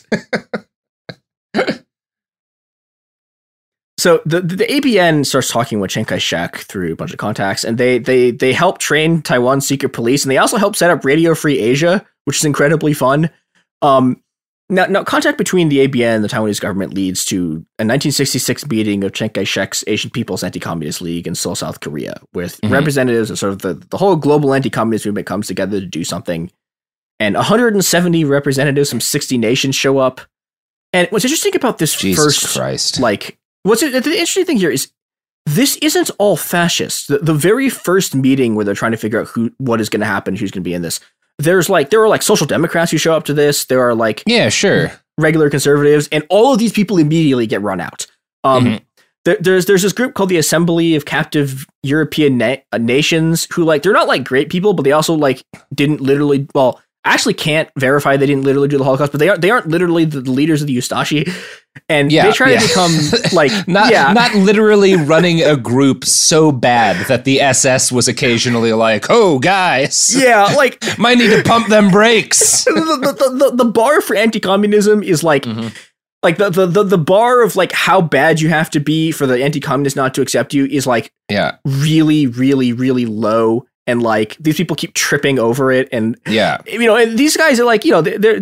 Speaker 8: So the ABN starts talking with Chiang Kai-shek through a bunch of contacts, and they help train Taiwan's secret police, and they also help set up Radio Free Asia, which is incredibly fun. Now, contact between the ABN and the Taiwanese government leads to a 1966 meeting of Chiang Kai-shek's Asian People's Anti-Communist League in Seoul, South Korea, with representatives of sort of the whole global anti-communist movement comes together to do something. And 170 representatives from 60 nations show up. And what's interesting about this the interesting thing here is this isn't all fascist. The very first meeting where they're trying to figure out what is going to happen, who's going to be in this, there are like social democrats who show up to this. There are like regular conservatives, and all of these people immediately get run out. There's this group called the Assembly of Captive European Nations who like they're not like great people, but they also like didn't literally actually can't verify they didn't literally do the Holocaust, but they aren't literally the leaders of the Ustashi, and they try to become like
Speaker 6: not literally running a group so bad that the SS was occasionally like, oh guys,
Speaker 8: like
Speaker 6: might need to pump them brakes.
Speaker 8: The bar for anti-communism is like like the bar of like how bad you have to be for the anti-communists not to accept you is like really, really, really low. And like these people keep tripping over it, and and these guys are like,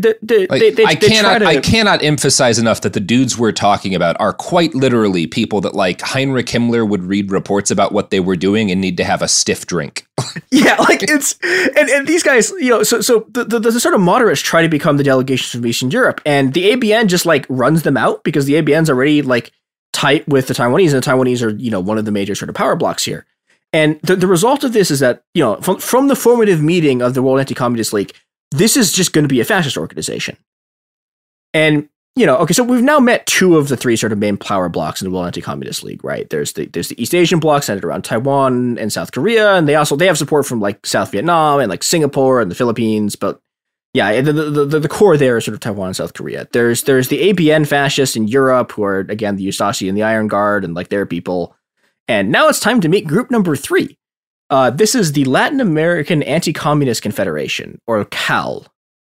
Speaker 6: I cannot emphasize enough that the dudes we're talking about are quite literally people that like Heinrich Himmler would read reports about what they were doing and need to have a stiff drink.
Speaker 8: Like it's and these guys, so the sort of moderates try to become the delegations from Eastern Europe, and the ABN just like runs them out because the ABN's already like tight with the Taiwanese, and the Taiwanese are one of the major sort of power blocks here. And the result of this is that, from the formative meeting of the World Anti-Communist League, this is just going to be a fascist organization. And, so we've now met two of the three sort of main power blocks in the World Anti-Communist League, right? There's the East Asian bloc centered around Taiwan and South Korea, and they have support from like South Vietnam and like Singapore and the Philippines, but the core there is sort of Taiwan and South Korea. There's the ABN fascists in Europe, who are, again, the Ustashi and the Iron Guard and like their people. And now it's time to meet group number 3. This is the Latin American Anti-Communist Confederation, or CAL.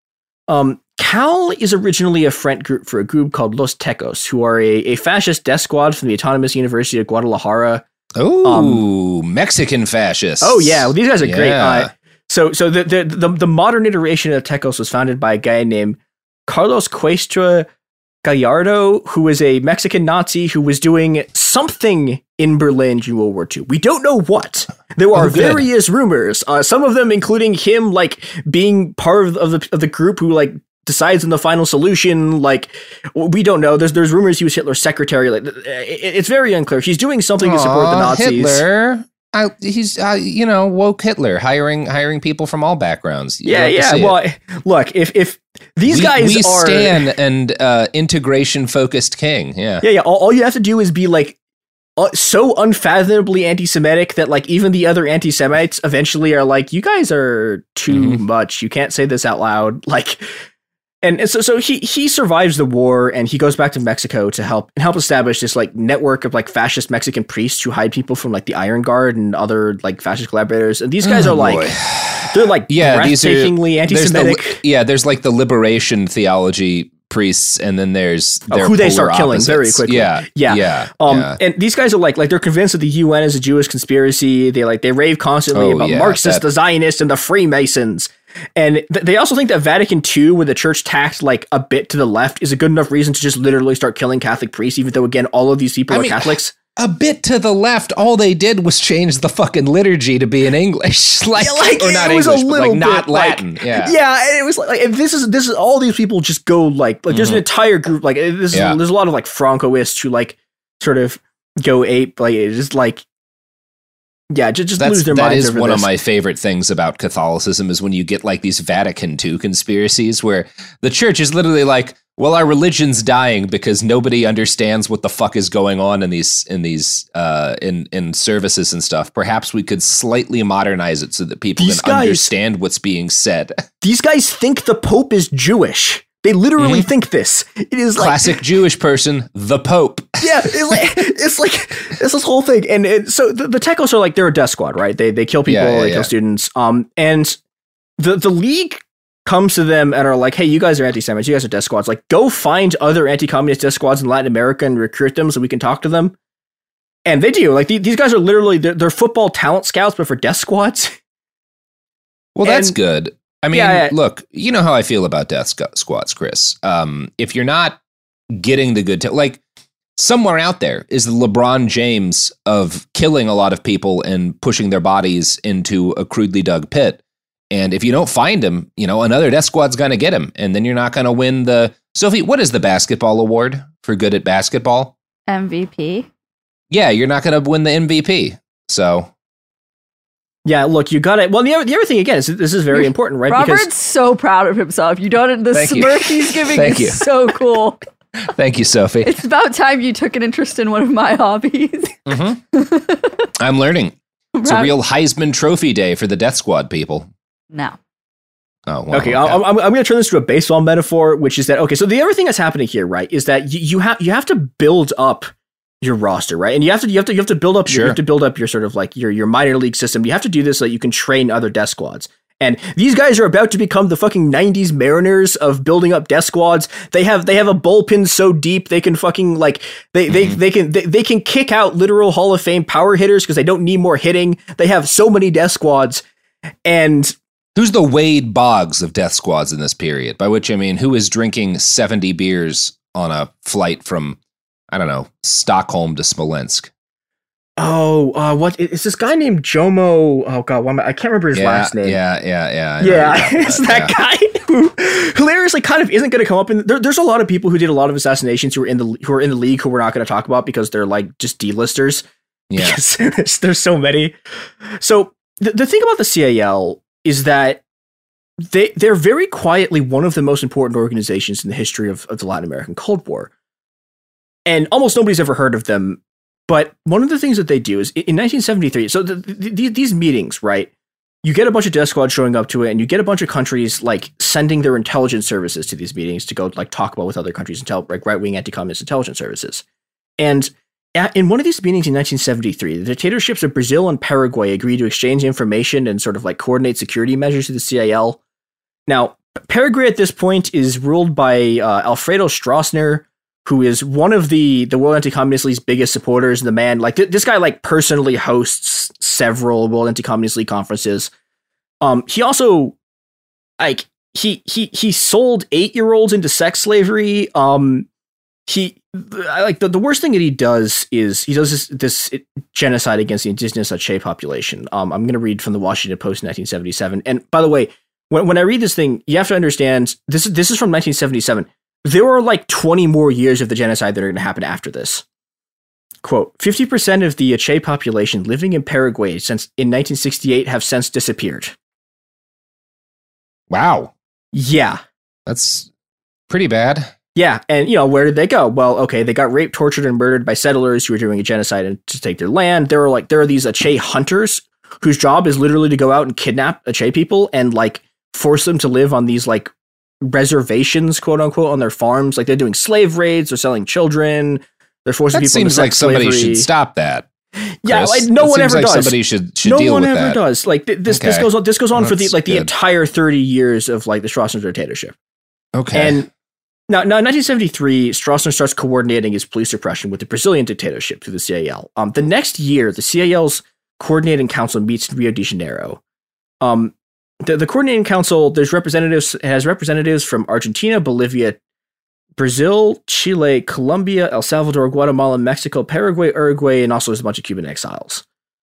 Speaker 8: CAL is originally a front group for a group called Los Tecos, who are a fascist death squad from the Autonomous University of Guadalajara.
Speaker 6: Oh, Mexican fascists.
Speaker 8: Oh, yeah. Well, these guys are great. So the modern iteration of Tecos was founded by a guy named Carlos Cuestra Gallardo, who was a Mexican Nazi who was doing something in Berlin during World War II. We don't know what. There are various rumors, some of them including him like being part of the group who like decides on the final solution. Like, we don't know. There's rumors he was Hitler's secretary. Like, it's very unclear. He's doing something to support the Nazis.
Speaker 6: Hitler. He's woke Hitler, hiring people from all backgrounds.
Speaker 8: Well, look, if these guys are
Speaker 6: Stan and integration focused king.
Speaker 8: All you have to do is be like so unfathomably anti-Semitic that like even the other anti-Semites eventually are like, you guys are too much. You can't say this out loud. Like, and so he survives the war, and he goes back to Mexico to help establish this like network of like fascist Mexican priests who hide people from like the Iron Guard and other like fascist collaborators. And these guys are like, they're like breathtakingly anti-Semitic.
Speaker 6: There's like the liberation theology priests, and then there's
Speaker 8: who they start killing very quickly.
Speaker 6: And
Speaker 8: these guys are like they're convinced that the UN is a Jewish conspiracy. They rave constantly about Marxists, the Zionists, and the Freemasons. And they also think that Vatican II, where the church tacked like a bit to the left, is a good enough reason to just literally start killing Catholic priests, even though, again, all of these people are Catholics.
Speaker 6: A bit to the left, all they did was change the fucking liturgy to be in English. Or not English, but like not Latin.
Speaker 8: And it was like this is all these people just go like there's an entire group like there's a lot of like Francoists who like sort of go ape, like it's just like just lose their minds over this.
Speaker 6: That is one of my favorite things about Catholicism is when you get like these Vatican II conspiracies where the church is literally like, well, our religion's dying because nobody understands what the fuck is going on in these services and stuff. Perhaps we could slightly modernize it so that people can understand what's being said.
Speaker 8: These guys think the Pope is Jewish. They literally think this. It is
Speaker 6: classic
Speaker 8: like,
Speaker 6: Jewish person, the Pope.
Speaker 8: It's like it's this whole thing. And so the Tecos are like, they're a death squad, right? They kill people, they kill students. And the League comes to them and are like, hey, you guys are anti-Semites, you guys are death squads. Like, go find other anti-communist death squads in Latin America and recruit them so we can talk to them. And they do. Like, these guys are literally, they're football talent scouts, but for death squads.
Speaker 6: Well, that's good. I mean, look, you know how I feel about death squads, Chris. If you're not getting the good, like somewhere out there is the LeBron James of killing a lot of people and pushing their bodies into a crudely dug pit. And if you don't find him, another death squad's going to get him. And then you're not going to win the... Sophie, what is the basketball award for good at basketball?
Speaker 7: MVP.
Speaker 6: Yeah, you're not going to win the MVP. So...
Speaker 8: Yeah, look, you got it. Well, the other thing, again, is this is very important, right?
Speaker 7: Robert's so proud of himself. You don't. The smirk he's giving is so cool.
Speaker 6: Thank you, Sophie.
Speaker 7: It's about time you took an interest in one of my hobbies.
Speaker 6: I'm learning. It's a real Heisman Trophy day for the Death Squad people.
Speaker 7: No.
Speaker 6: Oh, well,
Speaker 8: okay. I'm going to turn this to a baseball metaphor, which is that, okay, so the other thing that's happening here, right, is that you have to build up your roster, right? And you have to build up you have to build up your sort of like your minor league system. You have to do this so that you can train other death squads. And these guys are about to become the fucking 90s Mariners of building up death squads. They have a bullpen so deep they can fucking like they can kick out literal Hall of Fame power hitters because they don't need more hitting. They have so many death squads. And
Speaker 6: who's the Wade Boggs of death squads in this period? By which I mean, who is drinking 70 beers on a flight from, I don't know, Stockholm to Smolensk?
Speaker 8: Oh, what is this guy named Jomo? Oh God, I can't remember his last name.
Speaker 6: Yeah.
Speaker 8: It's that guy who hilariously kind of isn't going to come up. There's a lot of people who did a lot of assassinations who are in the league who we're not going to talk about because they're like just D-listers.
Speaker 6: Yeah,
Speaker 8: because there's so many. So the thing about the CAL is that they're very quietly one of the most important organizations in the history of the Latin American Cold War, and almost nobody's ever heard of them. But one of the things that they do is in 1973, so these meetings, right, you get a bunch of death squads showing up to it, and you get a bunch of countries like sending their intelligence services to these meetings to go like talk about with other countries, like right-wing anti-communist intelligence services. And in one of these meetings in 1973, the dictatorships of Brazil and Paraguay agreed to exchange information and sort of like coordinate security measures to the CAL. Now, Paraguay at this point is ruled by Alfredo Stroessner, who is one of the World Anti-Communist League's biggest supporters. The man, like this guy, like personally hosts several World Anti-Communist League conferences. He also, like, he sold 8-year-olds into sex slavery. The worst thing that he does is he does this genocide against the indigenous Aceh population. I'm going to read from the Washington Post in 1977. And by the way, when I read this thing, you have to understand this is from 1977. There are like 20 more years of the genocide that are going to happen after this. Quote, 50% of the Aceh population living in Paraguay since in 1968 have since disappeared.
Speaker 6: Wow.
Speaker 8: Yeah.
Speaker 6: That's pretty bad.
Speaker 8: Yeah. And, where did they go? Well, okay, they got raped, tortured, and murdered by settlers who were doing a genocide to take their land. There are these Aceh hunters whose job is literally to go out and kidnap Aceh people and like force them to live on these like reservations, quote unquote, on their farms. Like they're doing slave raids, they're selling children, they're forcing people into sex slavery.
Speaker 6: Somebody should stop that.
Speaker 8: Yeah, like, no one ever does.
Speaker 6: Somebody should deal with that. No one ever
Speaker 8: does. Like this goes on for the entire 30 years of like the Stroessner dictatorship.
Speaker 6: Okay.
Speaker 8: And now in 1973, Stroessner starts coordinating his police repression with the Brazilian dictatorship through the CAL. The next year, the CAL's coordinating council meets in Rio de Janeiro. The coordinating council, has representatives from Argentina, Bolivia, Brazil, Chile, Colombia, El Salvador, Guatemala, Mexico, Paraguay, Uruguay, and also there's a bunch of Cuban exiles.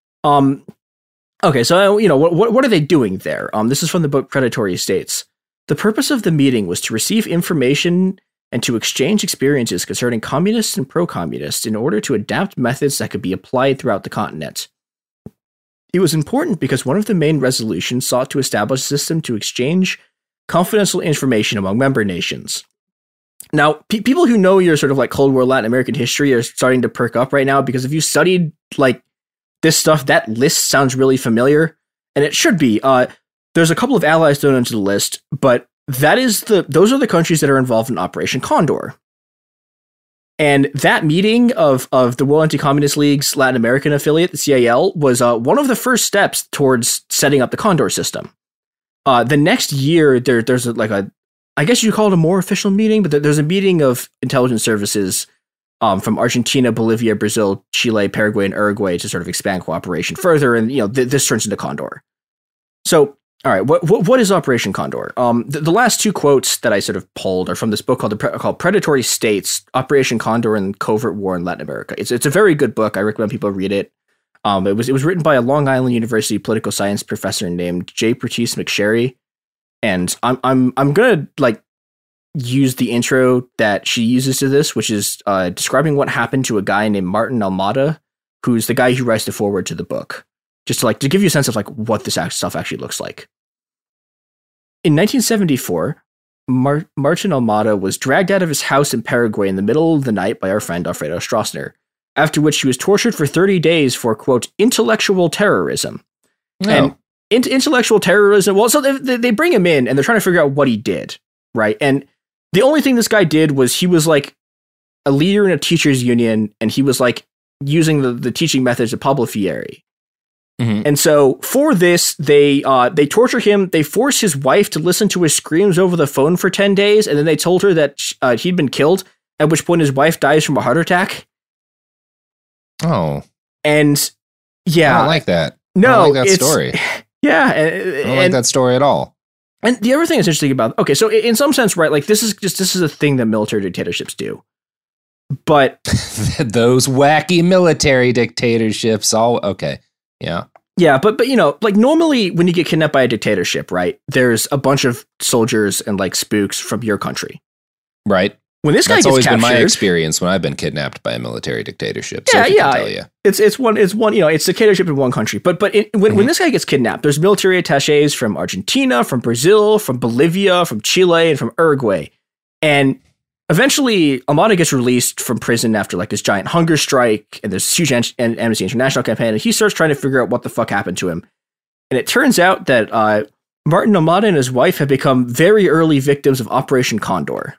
Speaker 8: Okay, so what are they doing there? This is from the book Predatory States. The purpose of the meeting was to receive information and to exchange experiences concerning communists and pro-communists in order to adapt methods that could be applied throughout the continent. It was important because one of the main resolutions sought to establish a system to exchange confidential information among member nations. Now, people who know your sort of like Cold War Latin American history are starting to perk up right now because if you studied like this stuff, that list sounds really familiar, and it should be. There's a couple of allies thrown into the list, but those are the countries that are involved in Operation Condor. And that meeting of the World Anti-Communist League's Latin American affiliate, the CAL, was one of the first steps towards setting up the Condor system. The next year, there's I guess you call it a more official meeting, but there's a meeting of intelligence services from Argentina, Bolivia, Brazil, Chile, Paraguay, and Uruguay to sort of expand cooperation further. And, this turns into Condor. So, all right, what is Operation Condor? The last two quotes that I sort of pulled are from this book called Predatory States, Operation Condor and Covert War in Latin America. It's a very good book. I recommend people read it. It was written by a Long Island University political science professor named J. Pertice McSherry. And I'm gonna like use the intro that she uses to this, which is describing what happened to a guy named Martin Almada, who's the guy who writes the foreword to the book. just to give you a sense of like what this stuff actually looks like. In 1974, Martin Almada was dragged out of his house in Paraguay in the middle of the night by our friend Alfredo Stroessner, after which he was tortured for 30 days for, quote, intellectual terrorism.
Speaker 6: No.
Speaker 8: And intellectual terrorism, well, so they bring him in and they're trying to figure out what he did, right? And the only thing this guy did was he was like a leader in a teachers union, and he was like using the teaching methods of Pablo Freire. Mm-hmm. And so for this, they torture him. They force his wife to listen to his screams over the phone for 10 days. And then they told her that he'd been killed, at which point his wife dies from a heart attack.
Speaker 6: Oh.
Speaker 8: And yeah.
Speaker 6: I don't like that.
Speaker 8: No,
Speaker 6: I don't like that story.
Speaker 8: Yeah.
Speaker 6: I don't like that story at all.
Speaker 8: And the other thing that's interesting about, okay, so in some sense, right, like this is a thing that military dictatorships do. But
Speaker 6: those wacky military dictatorships, okay. Yeah.
Speaker 8: Yeah, but like normally when you get kidnapped by a dictatorship, right, there's a bunch of soldiers and like spooks from your country.
Speaker 6: Right.
Speaker 8: When this guy
Speaker 6: That's
Speaker 8: gets
Speaker 6: always
Speaker 8: captured,
Speaker 6: been my experience when I've been kidnapped by a military dictatorship.
Speaker 8: Yeah,
Speaker 6: Sophie can tell you.
Speaker 8: It's one, it's dictatorship in one country. But when this guy gets kidnapped, there's military attaches from Argentina, from Brazil, from Bolivia, from Chile, and from Uruguay. And eventually, Almada gets released from prison after like this giant hunger strike, and there's huge Amnesty International campaign, and he starts trying to figure out what the fuck happened to him. And it turns out that Martin Almada and his wife have become very early victims of Operation Condor.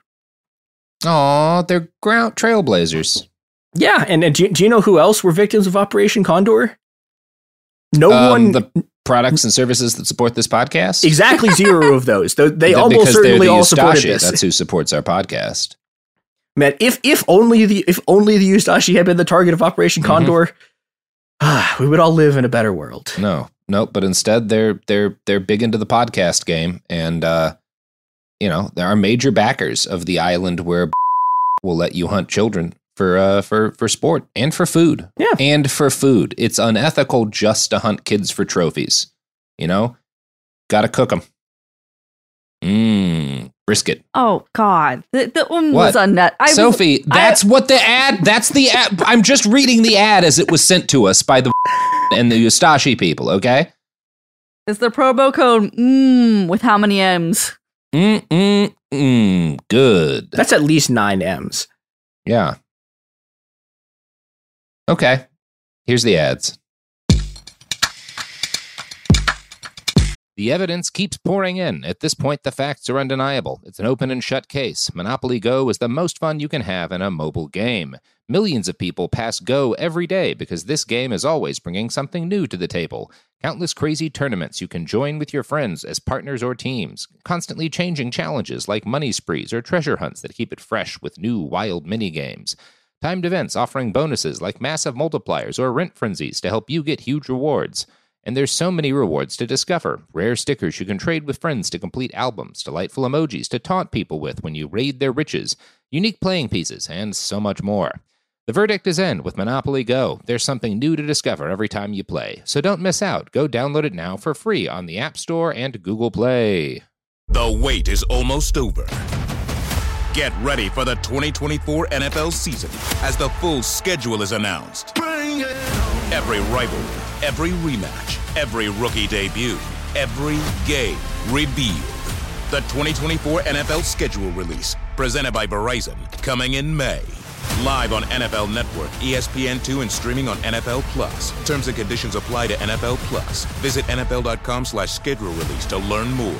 Speaker 6: Oh, they're trailblazers.
Speaker 8: Yeah, and do you know who else were victims of Operation Condor? No one.
Speaker 6: The products and services that support this podcast?
Speaker 8: Exactly 0 of those. They almost certainly all supported this.
Speaker 6: That's who supports our podcast.
Speaker 8: Man, if only the Ustashi had been the target of Operation Condor, we would all live in a better world.
Speaker 6: No, but instead they're big into the podcast game, and there are major backers of the island where will let you hunt children for sport and for food.
Speaker 8: Yeah.
Speaker 6: And for food. It's unethical just to hunt kids for trophies. Gotta cook them. Brisket.
Speaker 7: Oh, God. The was unnecessary.
Speaker 6: Sophie, that's the ad. I'm just reading the ad as it was sent to us by the and the Ustashi people, okay?
Speaker 7: Is the promo code with how many M's?
Speaker 6: Good.
Speaker 8: That's at least 9 M's.
Speaker 6: Yeah. Okay. Here's the ads. The evidence keeps pouring in. At this point, the facts are undeniable. It's an open and shut case. Monopoly Go is the most fun you can have in a mobile game. Millions of people pass Go every day because this game is always bringing something new to the table. Countless crazy tournaments you can join with your friends as partners or teams. Constantly changing challenges like money sprees or treasure hunts that keep it fresh with new wild mini-games. Timed events offering bonuses like massive multipliers or rent frenzies to help you get huge rewards. And there's so many rewards to discover. Rare stickers you can trade with friends to complete albums, delightful emojis to taunt people with when you raid their riches, unique playing pieces, and so much more. The verdict is in with Monopoly Go. There's something new to discover every time you play. So don't miss out. Go download it now for free on the App Store and Google Play.
Speaker 5: The wait is almost over. Get ready for the 2024 NFL season as the full schedule is announced. Bring it on. Every rivalry, every rematch, every rookie debut, every game revealed. The 2024 NFL schedule release, presented by Verizon, coming in May. Live on NFL Network, ESPN2, and streaming on NFL Plus. Terms and conditions apply to NFL Plus. Visit NFL.com/schedule release to learn more.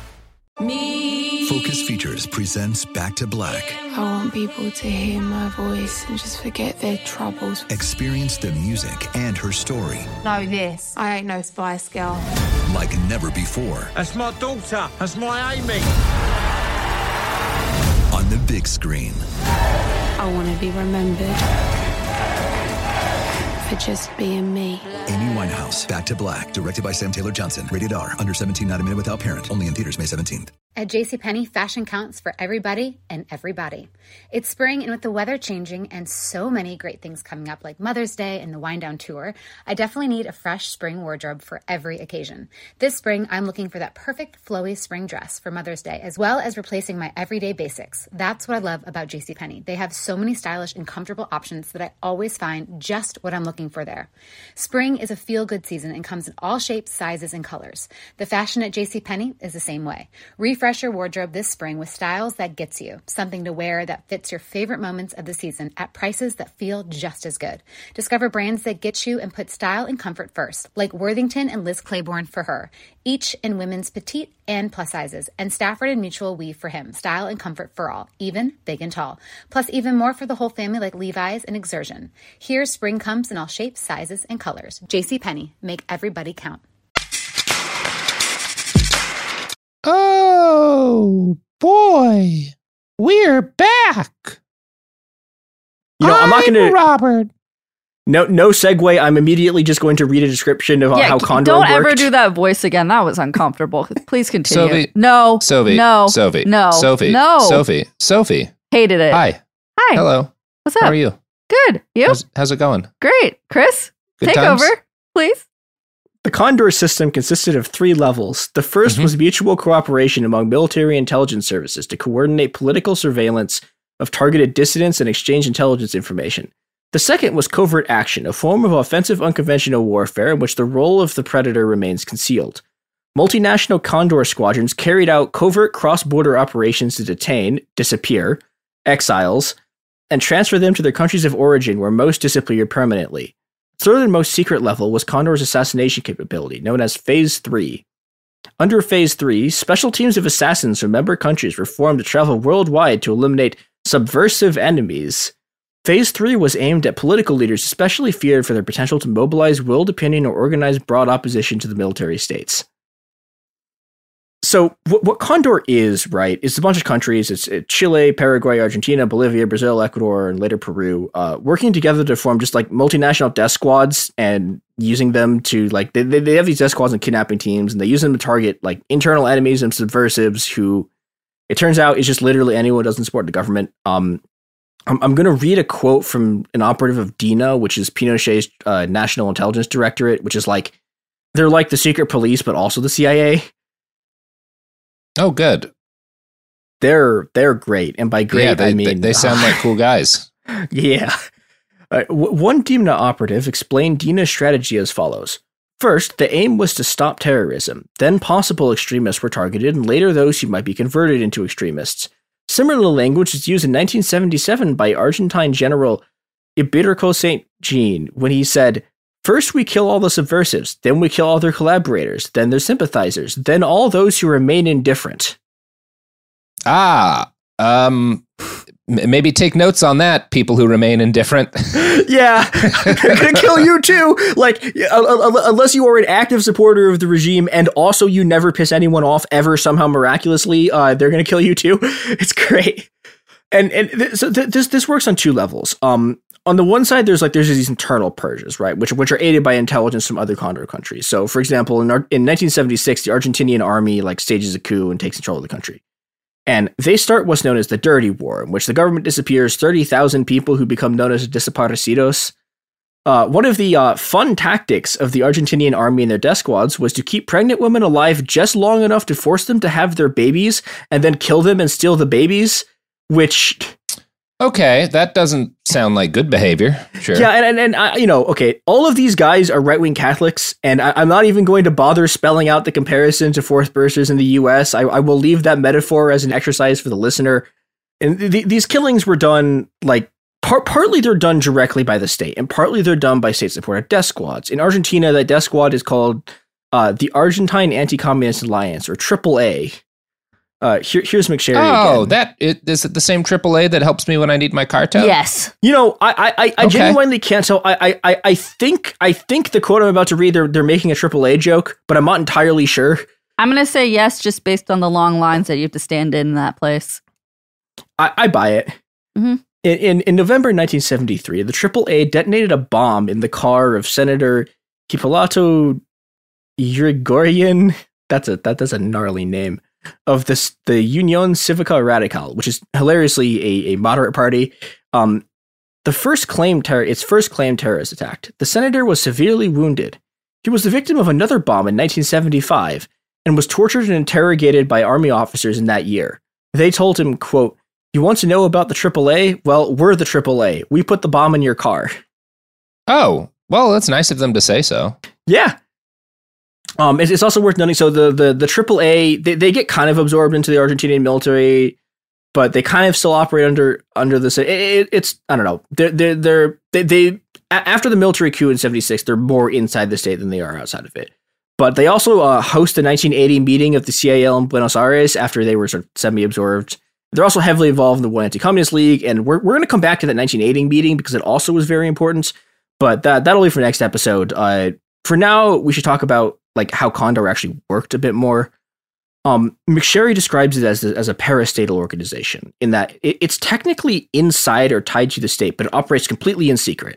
Speaker 11: Focus Features presents Back to Black.
Speaker 12: I want people to hear my voice and just forget their troubles.
Speaker 11: Experience the music and her story.
Speaker 12: Know this. I ain't no Spice Girl.
Speaker 11: Like never before.
Speaker 13: That's my daughter. That's my Amy.
Speaker 11: On the big screen.
Speaker 12: I want to be remembered for just being me.
Speaker 11: Amy Winehouse, Back to Black, directed by Sam Taylor Johnson. Rated R, under 17, not a minute without parent. Only in theaters May 17th.
Speaker 14: At JCPenney, fashion counts for everybody and everybody. It's spring, and with the weather changing and so many great things coming up like Mother's Day and the Wind Down Tour, I definitely need a fresh spring wardrobe for every occasion. This spring, I'm looking for that perfect flowy spring dress for Mother's Day, as well as replacing my everyday basics. That's what I love about JCPenney. They have so many stylish and comfortable options that I always find just what I'm looking for there. Spring is a feel-good season and comes in all shapes, sizes, and colors. The fashion at JCPenney is the same way. Refresh your wardrobe this spring with styles that gets you, something to wear that fits your favorite moments of the season at prices that feel just as good. Discover brands that get you and put style and comfort first, like Worthington and Liz Claiborne for her, each in women's petite and plus sizes, and Stafford and Mutual Weave for him, style and comfort for all, even big and tall. Plus even more for the whole family like Levi's and Exertion. Here, spring comes in all shapes, sizes, and colors. JCPenney, make everybody count.
Speaker 6: Oh, boy. We're back.
Speaker 8: I'm not going to...
Speaker 6: Robert.
Speaker 8: No segue. I'm immediately just going to read a description of how Condor
Speaker 7: don't
Speaker 8: worked.
Speaker 7: Ever do that voice again. That was uncomfortable. Please continue.
Speaker 6: Sophie.
Speaker 7: No.
Speaker 6: Sophie.
Speaker 7: No.
Speaker 6: Sophie.
Speaker 7: No.
Speaker 6: Sophie.
Speaker 7: No.
Speaker 6: Sophie.
Speaker 7: Hated it.
Speaker 6: Hi. Hello.
Speaker 7: What's up?
Speaker 6: How are you?
Speaker 7: Good. You?
Speaker 6: How's it going?
Speaker 7: Great. Chris,
Speaker 6: Good
Speaker 7: take
Speaker 6: times?
Speaker 7: over, please.
Speaker 8: The Condor system consisted of 3 levels. The first was mutual cooperation among military intelligence services to coordinate political surveillance of targeted dissidents and exchange intelligence information. The second was covert action, a form of offensive unconventional warfare in which the role of the predator remains concealed. Multinational Condor squadrons carried out covert cross-border operations to detain, disappear, exiles, and transfer them to their countries of origin where most disappeared permanently. Third and most secret level was Condor's assassination capability, known as Phase 3. Under Phase 3, special teams of assassins from member countries were formed to travel worldwide to eliminate subversive enemies. Phase 3 was aimed at political leaders especially feared for their potential to mobilize willed opinion or organize broad opposition to the military states. So what Condor is, right, is a bunch of countries. It's Chile, Paraguay, Argentina, Bolivia, Brazil, Ecuador, and later Peru, working together to form just like multinational death squads and using them to like, they have these death squads and kidnapping teams, and they use them to target like internal enemies and subversives who, it turns out, is just literally anyone who doesn't support the government. I'm going to read a quote from an operative of DINA, which is Pinochet's National Intelligence Directorate, which is like, they're like the secret police, but also the CIA.
Speaker 6: Oh, good.
Speaker 8: They're great, and by great I mean
Speaker 6: they sound like cool guys.
Speaker 8: Yeah. One DINA operative explained DINA's strategy as follows. First, the aim was to stop terrorism. Then possible extremists were targeted, and later those who might be converted into extremists. Similar language was used in 1977 by Argentine General Iberico St. Jean when he said, "First we kill all the subversives, then we kill all their collaborators, then their sympathizers, then all those who remain indifferent."
Speaker 6: Maybe take notes on that, people who remain indifferent.
Speaker 8: Yeah, they're going to kill you too. Like, unless you are an active supporter of the regime and also you never piss anyone off ever somehow miraculously, they're going to kill you too. It's great. So this works on 2 levels. On the one side, there's these internal purges, right, which are aided by intelligence from other Condor countries. So, for example, in 1976, the Argentinian army stages a coup and takes control of the country. And they start what's known as the Dirty War, in which the government disappears 30,000 people who become known as desaparecidos. One of the fun tactics of the Argentinian army and their death squads was to keep pregnant women alive just long enough to force them to have their babies and then kill them and steal the babies, which...
Speaker 6: Okay, that doesn't sound like good behavior. Sure.
Speaker 8: Yeah, and okay, all of these guys are right-wing Catholics, and I'm not even going to bother spelling out the comparison to Fourth Bursters in the U.S. I will leave that metaphor as an exercise for the listener. And these killings were done, partly they're done directly by the state, and partly they're done by state-supported death squads. In Argentina, that death squad is called the Argentine Anti-Communist Alliance, or AAA. Here's McSherry again.
Speaker 6: Is it the same AAA that helps me when I need my car towed?
Speaker 7: Yes.
Speaker 8: I genuinely can't tell. I think the quote I'm about to read, they're making a AAA joke, but I'm not entirely sure.
Speaker 7: I'm going to say yes, just based on the long lines that you have to stand in that place.
Speaker 8: I buy it.
Speaker 7: Mm-hmm.
Speaker 8: In November 1973, the AAA detonated a bomb in the car of Senator Hipólito Yrigoyen. That's a gnarly name. of the Unión Cívica Radical, which is hilariously a moderate party. Its first claimed terrorist attack. The senator was severely wounded. He was the victim of another bomb in 1975 and was tortured and interrogated by army officers in that year. They told him, quote, "You want to know about the AAA? Well, we're the AAA. We put the bomb in your car."
Speaker 6: Oh, well, that's nice of them to say so.
Speaker 8: Yeah. It's also worth noting, so the AAA, they get kind of absorbed into the Argentinian military, but they kind of still operate under this. It's I don't know. They after the military coup in '76, they're more inside the state than they are outside of it. But they also host the 1980 meeting of the CIL in Buenos Aires after they were sort of semi-absorbed. They're also heavily involved in the World Anti-Communist League, and we're going to come back to that 1980 meeting because it also was very important. But that'll be for next episode. For now, we should talk about like how Condor actually worked a bit more. McSherry describes it as a parastatal organization in that it's technically inside or tied to the state, but it operates completely in secret.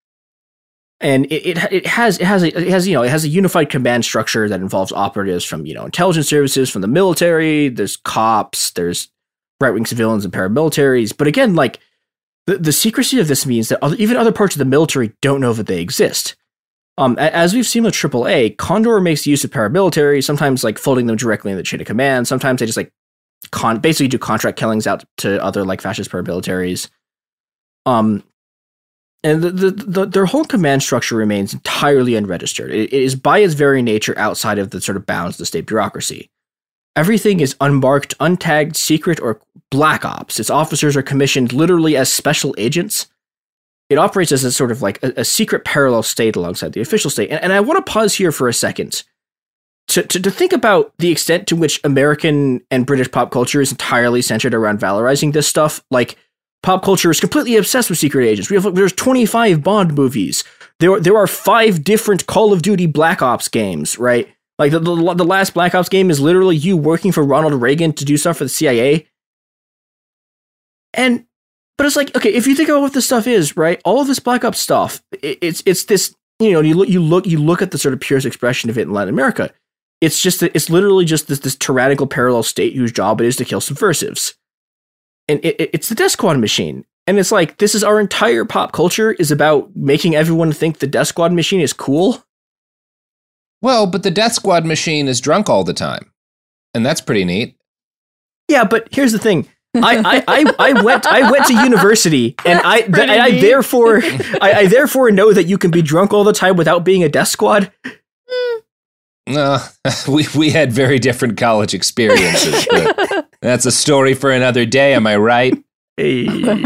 Speaker 8: And it has a unified command structure that involves operatives from intelligence services, from the military. There's cops, there's right-wing civilians and paramilitaries. But again, like the secrecy of this means that even other parts of the military don't know that they exist. As we've seen with AAA, Condor makes use of paramilitary, sometimes like folding them directly in the chain of command. Sometimes they just like basically do contract killings out to other like fascist paramilitaries. And their whole command structure remains entirely unregistered. It is by its very nature outside of the sort of bounds of the state bureaucracy. Everything is unmarked, untagged, secret, or black ops. Its officers are commissioned literally as special agents. It operates as a sort of like a secret parallel state alongside the official state. And I want to pause here for a second to think about the extent to which American and British pop culture is entirely centered around valorizing this stuff. Like, pop culture is completely obsessed with secret agents. There's 25 Bond movies. There are 5 different Call of Duty Black Ops games, right? Like the last Black Ops game is literally you working for Ronald Reagan to do stuff for the CIA. But it's like, okay, if you think about what this stuff is, right? All of this Black Ops stuff, it's this, you look at the sort of purest expression of it in Latin America. It's literally just this tyrannical parallel state whose job it is to kill subversives. And it's the Death Squad machine. And it's like, this is our entire pop culture is about making everyone think the Death Squad machine is cool.
Speaker 6: Well, but the Death Squad machine is drunk all the time. And that's pretty neat.
Speaker 8: Yeah, but here's the thing. I went to university, and I therefore know that you can be drunk all the time without being a Death Squad.
Speaker 6: No, we had very different college experiences. But that's a story for another day. Am I right?
Speaker 8: Hey.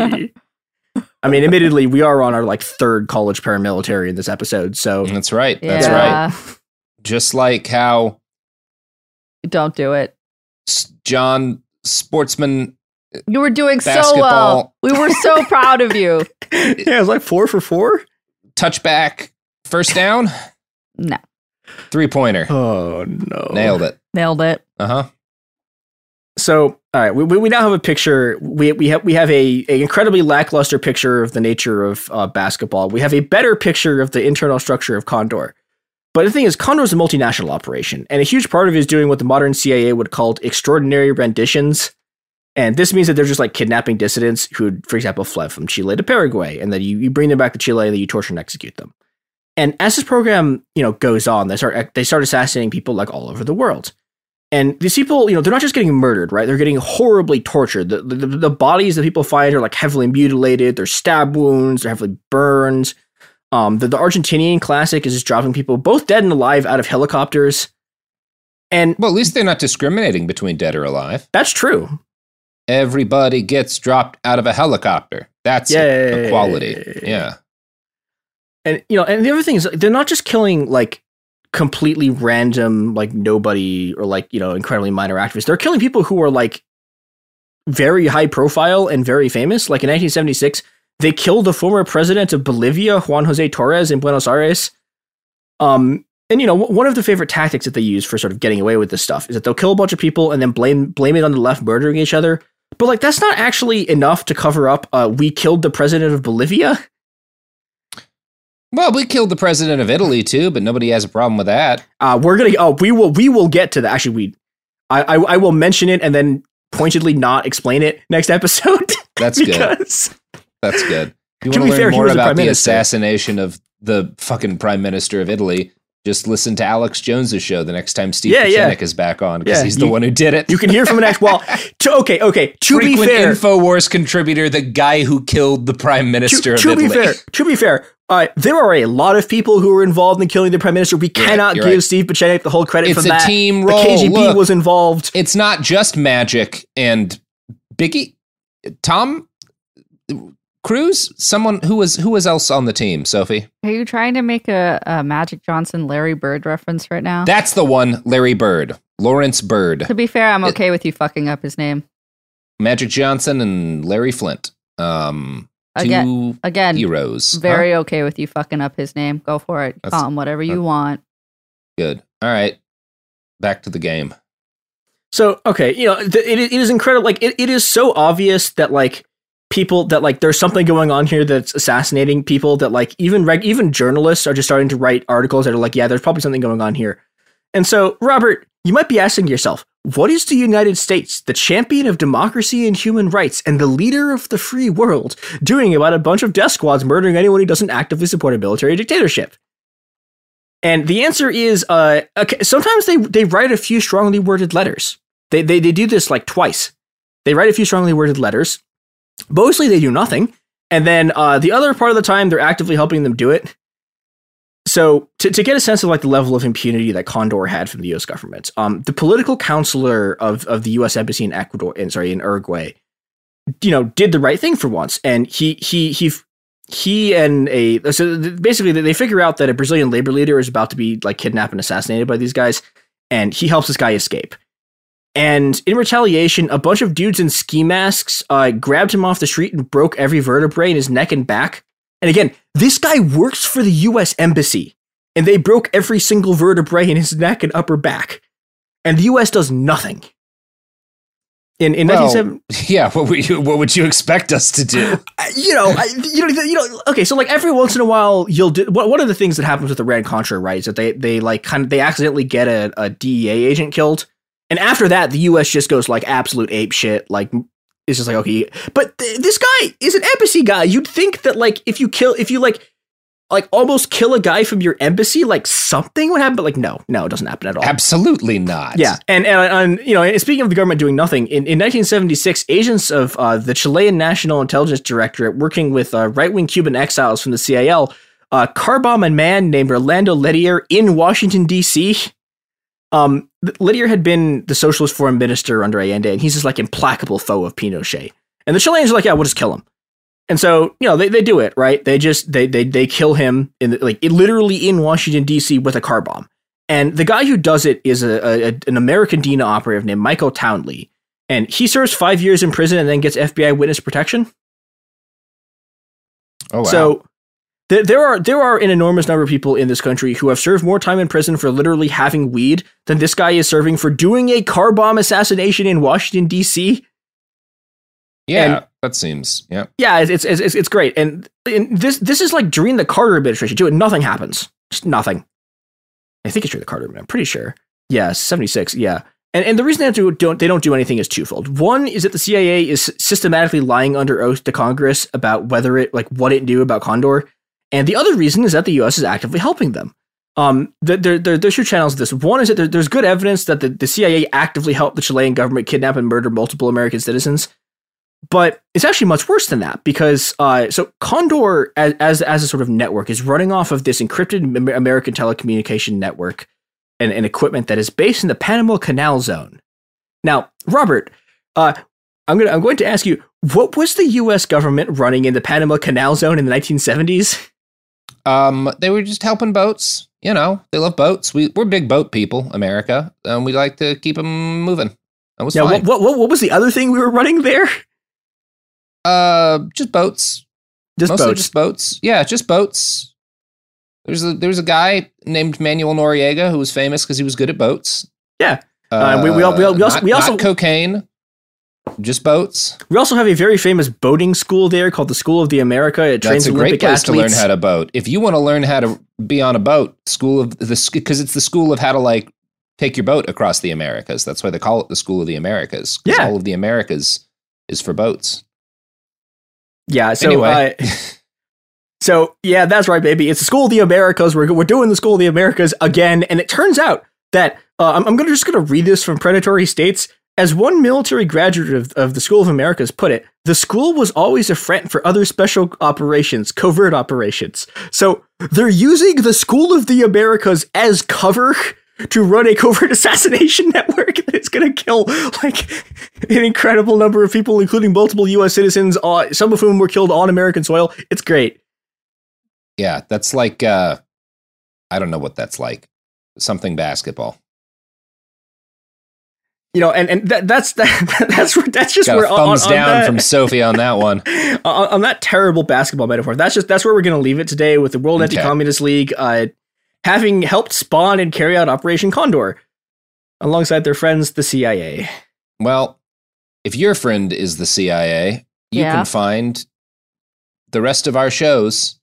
Speaker 8: I mean, admittedly, we are on our like 3rd college paramilitary in this episode, so
Speaker 6: that's right. That's right. Just like how
Speaker 7: don't do it,
Speaker 6: John Sportsman.
Speaker 7: You were doing
Speaker 6: basketball.
Speaker 7: So well. We were so proud of you.
Speaker 8: Yeah, it was like 4 for 4.
Speaker 6: Touchback, first down.
Speaker 7: No.
Speaker 6: 3-pointer.
Speaker 8: Oh no!
Speaker 6: Nailed it. Uh-huh.
Speaker 8: So, all right, we now have a picture. We have a incredibly lackluster picture of the nature of basketball. We have a better picture of the internal structure of Condor. But the thing is, Condor is a multinational operation, and a huge part of it is doing what the modern CIA would call extraordinary renditions. And this means that they're just like kidnapping dissidents who, for example, fled from Chile to Paraguay, and then you bring them back to Chile and then you torture and execute them. And as this program, goes on, they start assassinating people like all over the world. And these people, they're not just getting murdered, right? They're getting horribly tortured. The bodies that people find are like heavily mutilated. There's stab wounds. They're heavily burned. The Argentinian classic is just dropping people, both dead and alive, out of helicopters. And
Speaker 6: well, at least they're not discriminating between dead or alive.
Speaker 8: That's true.
Speaker 6: Everybody gets dropped out of a helicopter. That's equality. Yeah.
Speaker 8: And and the other thing is, they're not just killing like completely random, like nobody or like incredibly minor activists. They're killing people who are like very high profile and very famous. Like in 1976, they killed the former president of Bolivia, Juan Jose Torres, in Buenos Aires. And one of the favorite tactics that they use for sort of getting away with this stuff is that they'll kill a bunch of people and then blame it on the left murdering each other. But like that's not actually enough to cover up. We killed the president of Bolivia.
Speaker 6: Well, we killed the president of Italy too, but nobody has a problem with that.
Speaker 8: We will get to that. Actually, I will mention it and then pointedly not explain it next episode.
Speaker 6: That's
Speaker 8: because
Speaker 6: good. That's good. If you want to learn more about the assassination of the fucking Prime Minister of Italy, just listen to Alex Jones's show the next time Steve Kucinich is back on, because he's the one who did it.
Speaker 8: You can hear from an actual. Okay. To
Speaker 6: Frequent
Speaker 8: be fair,
Speaker 6: InfoWars contributor, the guy who killed the Prime Minister of Italy.
Speaker 8: To be fair, there are a lot of people who were involved in killing the Prime Minister. We cannot give Steve Kucinich the whole credit for that.
Speaker 6: It's a team role.
Speaker 8: The KGB was involved.
Speaker 6: It's not just Magic and Biggie, Tom Cruise, someone who was else on the team, Sophie?
Speaker 7: Are you trying to make a Magic Johnson, Larry Bird reference right now?
Speaker 6: That's the one, Larry Bird. Lawrence Bird.
Speaker 7: To be fair, I'm okay with you fucking up his name.
Speaker 6: Magic Johnson and Larry Flint. Two heroes.
Speaker 7: Very okay with you fucking up his name. Go for it. Call him whatever you want.
Speaker 6: Good. All right. Back to the game.
Speaker 8: So, okay, it is incredible. Like, it is so obvious that, like, people that, like, there's something going on here that's assassinating people, that, like, even journalists are just starting to write articles that are like, yeah, there's probably something going on here. And so, Robert, you might be asking yourself, what is the United States, the champion of democracy and human rights and the leader of the free world, doing about a bunch of death squads murdering anyone who doesn't actively support a military dictatorship? And the answer is, okay, sometimes they write a few strongly worded letters. They do this like twice. They write a few strongly worded letters. Mostly they do nothing. And then the other part of the time, they're actively helping them do it. So to get a sense of like the level of impunity that Condor had from the U.S. government, the political counselor of the U.S. embassy in in Uruguay, did the right thing for once. And so basically they figure out that a Brazilian labor leader is about to be like kidnapped and assassinated by these guys. And he helps this guy escape. And in retaliation, a bunch of dudes in ski masks grabbed him off the street and broke every vertebrae in his neck and back. And again, this guy works for the U.S. Embassy, and they broke every single vertebrae in his neck and upper back. And the U.S. does nothing. In 1970,
Speaker 6: yeah, what would you expect us to do?
Speaker 8: Okay, so like every once in a while, you'll do. One of the things that happens with Iran-Contra, right, is that they accidentally get a DEA agent killed. And after that, the U.S. just goes like absolute ape shit. Like, it's just like, okay, but this guy is an embassy guy. You'd think that like if you almost kill a guy from your embassy, like something would happen. But like, no, it doesn't happen at all.
Speaker 6: Absolutely not.
Speaker 8: Yeah, and speaking of the government doing nothing, in 1976, agents of the Chilean National Intelligence Directorate, working with right-wing Cuban exiles from the CIL, car-bomb a man named Orlando Lettier in Washington D.C. Lettier had been the socialist foreign minister under Allende, and he's this like implacable foe of Pinochet. And the Chileans are like, yeah, we'll just kill him. And so, they do it, right? They just, they kill him literally in Washington, D.C. with a car bomb. And the guy who does it is an American DINA operative named Michael Townley. And he serves 5 years in prison and then gets FBI witness protection.
Speaker 6: Oh, wow.
Speaker 8: So there are an enormous number of people in this country who have served more time in prison for literally having weed than this guy is serving for doing a car bomb assassination in Washington, D.C.
Speaker 6: Yeah, and that seems, yeah.
Speaker 8: Yeah, it's great. And this is like during the Carter administration too, and nothing happens. Just nothing. I think it's during the Carter administration. I'm pretty sure. Yeah, 76, yeah. And the reason they don't do anything is twofold. One is that the CIA is systematically lying under oath to Congress about what it knew about Condor. And the other reason is that the U.S. is actively helping them. There's two channels of this. One is that there's good evidence that the CIA actively helped the Chilean government kidnap and murder multiple American citizens. But it's actually much worse than that, because so Condor, as a sort of network, is running off of this encrypted American telecommunication network and equipment that is based in the Panama Canal Zone. Now, Robert, I'm going to ask you, what was the U.S. government running in the Panama Canal Zone in the 1970s?
Speaker 6: They were just helping boats. They love boats. We're big boat people, America, and we like to keep them moving. That was fine.
Speaker 8: What was the other thing we were running there?
Speaker 6: Just boats. Just boats. Yeah, just boats. There was a guy named Manuel Noriega who was famous because he was good at boats.
Speaker 8: Yeah.
Speaker 6: We also not cocaine. Just boats.
Speaker 8: We also have a very famous boating school there called the School of the America. It trains Olympic athletes.
Speaker 6: That's a great place to learn how to boat. If you want to learn how to be on a boat, because it's the school of how to like take your boat across the Americas. That's why they call it the School of the Americas. Because all of the Americas is for boats.
Speaker 8: Yeah. So,
Speaker 6: anyway.
Speaker 8: So yeah, that's right, baby. It's the School of the Americas. We're doing the School of the Americas again. And it turns out that I'm just going to read this from Predatory States. As one military graduate of the School of Americas put it, the school was always a front for other special operations, covert operations. So they're using the School of the Americas as cover to run a covert assassination network that's going to kill like an incredible number of people, including multiple U.S. citizens, some of whom were killed on American soil. It's great.
Speaker 6: Yeah, that's like, I don't know what that's like. Something basketball.
Speaker 8: You know, and that's just
Speaker 6: got
Speaker 8: where
Speaker 6: thumbs down from Sophie on that one.
Speaker 8: On that terrible basketball metaphor. That's where we're going to leave it today with the World Anti-Communist League having helped spawn and carry out Operation Condor alongside their friends, the CIA.
Speaker 6: Well, if your friend is the CIA, you can find the rest of our shows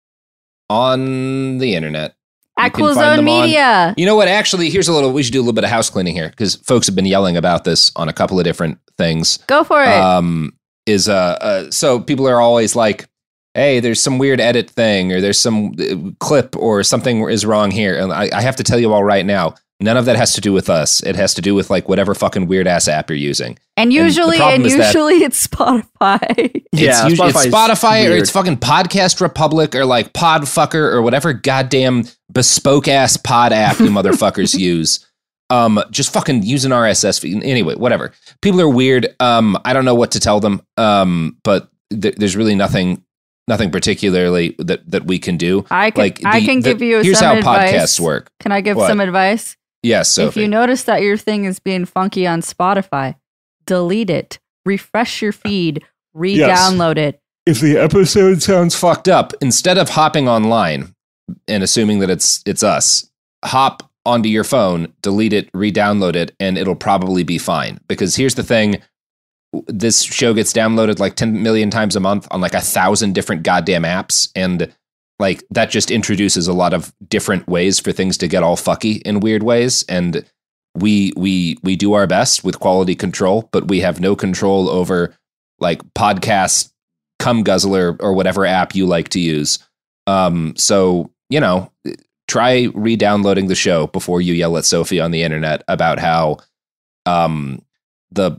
Speaker 6: on the internet.
Speaker 7: At Cool Zone Media.
Speaker 6: You know what? Actually, we should do a little bit of house cleaning here because folks have been yelling about this on a couple of different things.
Speaker 7: Go for it.
Speaker 6: So people are always like, hey, there's some weird edit thing or there's some clip or something is wrong here. And I have to tell you all right now, none of that has to do with us. It has to do with like whatever fucking weird ass app you're using.
Speaker 7: And usually it's Spotify.
Speaker 6: Yeah, it's Spotify or it's fucking Podcast Republic or like Podfucker or whatever goddamn bespoke ass pod app you motherfuckers use. Just fucking use an RSS feed. Anyway, whatever. People are weird. I don't know what to tell them. But there's really nothing particularly that we can do.
Speaker 7: I can give you
Speaker 6: here's
Speaker 7: some
Speaker 6: how
Speaker 7: advice.
Speaker 6: Podcasts work.
Speaker 7: Can I give some advice?
Speaker 6: Yes, Sophie.
Speaker 7: If you notice that your thing is being funky on Spotify, delete it. Refresh your feed. Re-download it.
Speaker 6: If the episode sounds fucked up, instead of hopping online and assuming that it's us, hop onto your phone, delete it, re-download it, and it'll probably be fine. Because here's the thing. This show gets downloaded like 10 million times a month on like 1,000 different goddamn apps. And like that just introduces a lot of different ways for things to get all fucky in weird ways. And we do our best with quality control, but we have no control over like podcast, Cum Guzzler, or whatever app you like to use. So, you know, try re-downloading the show before you yell at Sophie on the internet about how the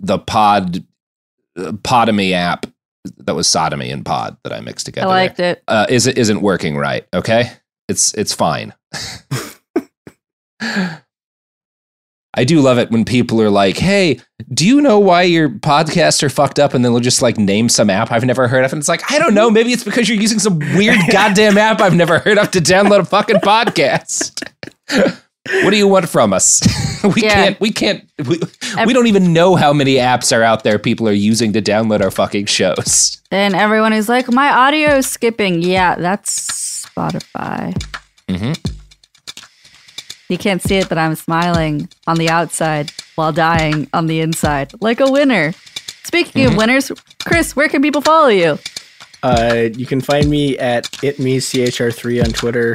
Speaker 6: Podomy app, that was sodomy and pod that I mixed together.
Speaker 7: I liked it.
Speaker 6: Isn't working right. Okay. It's fine. I do love it when people are like, hey, do you know why your podcasts are fucked up? And then they'll just like name some app I've never heard of. And it's like, I don't know. Maybe it's because you're using some weird goddamn app I've never heard of to download a fucking podcast. What do you want from us? We don't even know how many apps are out there people are using to download our fucking shows.
Speaker 7: Then everyone is like, my audio is skipping. Yeah, that's Spotify.
Speaker 6: Mm-hmm.
Speaker 7: You can't see it, but I'm smiling on the outside while dying on the inside, like a winner. Speaking of winners, Chris, where can people follow you?
Speaker 8: You can find me at itmechr3 on Twitter.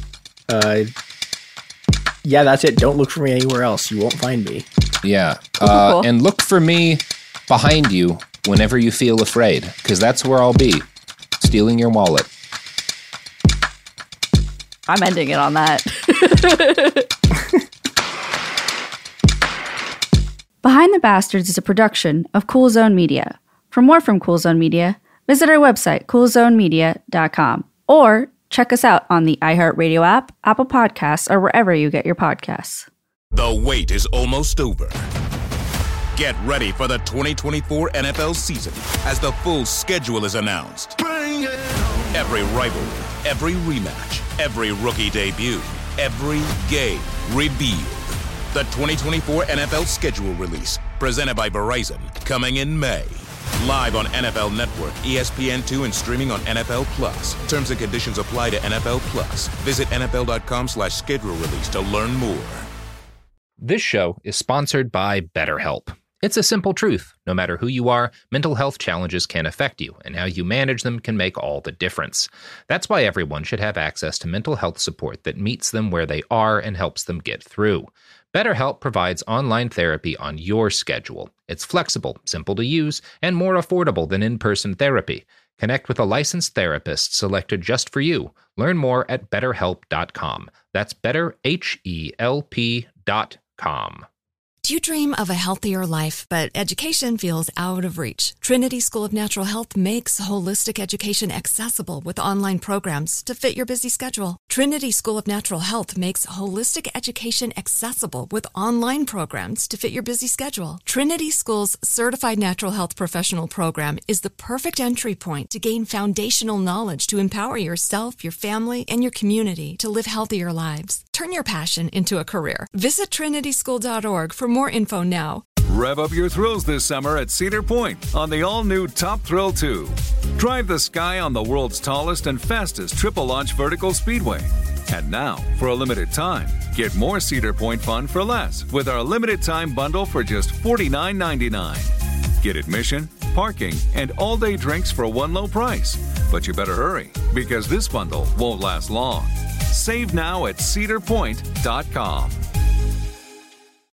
Speaker 8: Yeah, that's it. Don't look for me anywhere else. You won't find me.
Speaker 6: Yeah.
Speaker 7: Cool.
Speaker 6: And look for me behind you whenever you feel afraid, because that's where I'll be, stealing your wallet.
Speaker 7: I'm ending it on that. Behind the Bastards is a production of Cool Zone Media. For more from Cool Zone Media, visit our website, coolzonemedia.com, or check us out on the iHeartRadio app, Apple Podcasts, or wherever you get your podcasts.
Speaker 5: The wait is almost over. Get ready for the 2024 NFL season as the full schedule is announced. Every rivalry, every rematch, every rookie debut, every game revealed. The 2024 NFL schedule release, presented by Verizon, coming in May. Live on NFL Network, ESPN2, and streaming on NFL Plus. Terms and conditions apply to NFL Plus. Visit NFL.com/schedule release to learn more.
Speaker 6: This show is sponsored by BetterHelp. It's a simple truth. No matter who you are, mental health challenges can affect you, and how you manage them can make all the difference. That's why everyone should have access to mental health support that meets them where they are and helps them get through. BetterHelp provides online therapy on your schedule. It's flexible, simple to use, and more affordable than in-person therapy. Connect with a licensed therapist selected just for you. Learn more at BetterHelp.com. That's BetterHelp.com.
Speaker 15: Do you dream of a healthier life, but education feels out of reach? Trinity School of Natural Health makes holistic education accessible with online programs to fit your busy schedule. Trinity School of Natural Health makes holistic education accessible with online programs to fit your busy schedule. Trinity School's Certified Natural Health Professional Program is the perfect entry point to gain foundational knowledge to empower yourself, your family, and your community to live healthier lives. Turn your passion into a career. Visit trinityschool.org for more info now.
Speaker 16: Rev up your thrills this summer at Cedar Point on the all-new Top Thrill 2. Drive the sky on the world's tallest and fastest triple-launch vertical speedway. And now, for a limited time, get more Cedar Point fun for less with our limited-time bundle for just $49.99. Get admission, parking, and all-day drinks for one low price. But you better hurry, because this bundle won't last long. Save now at cedarpoint.com.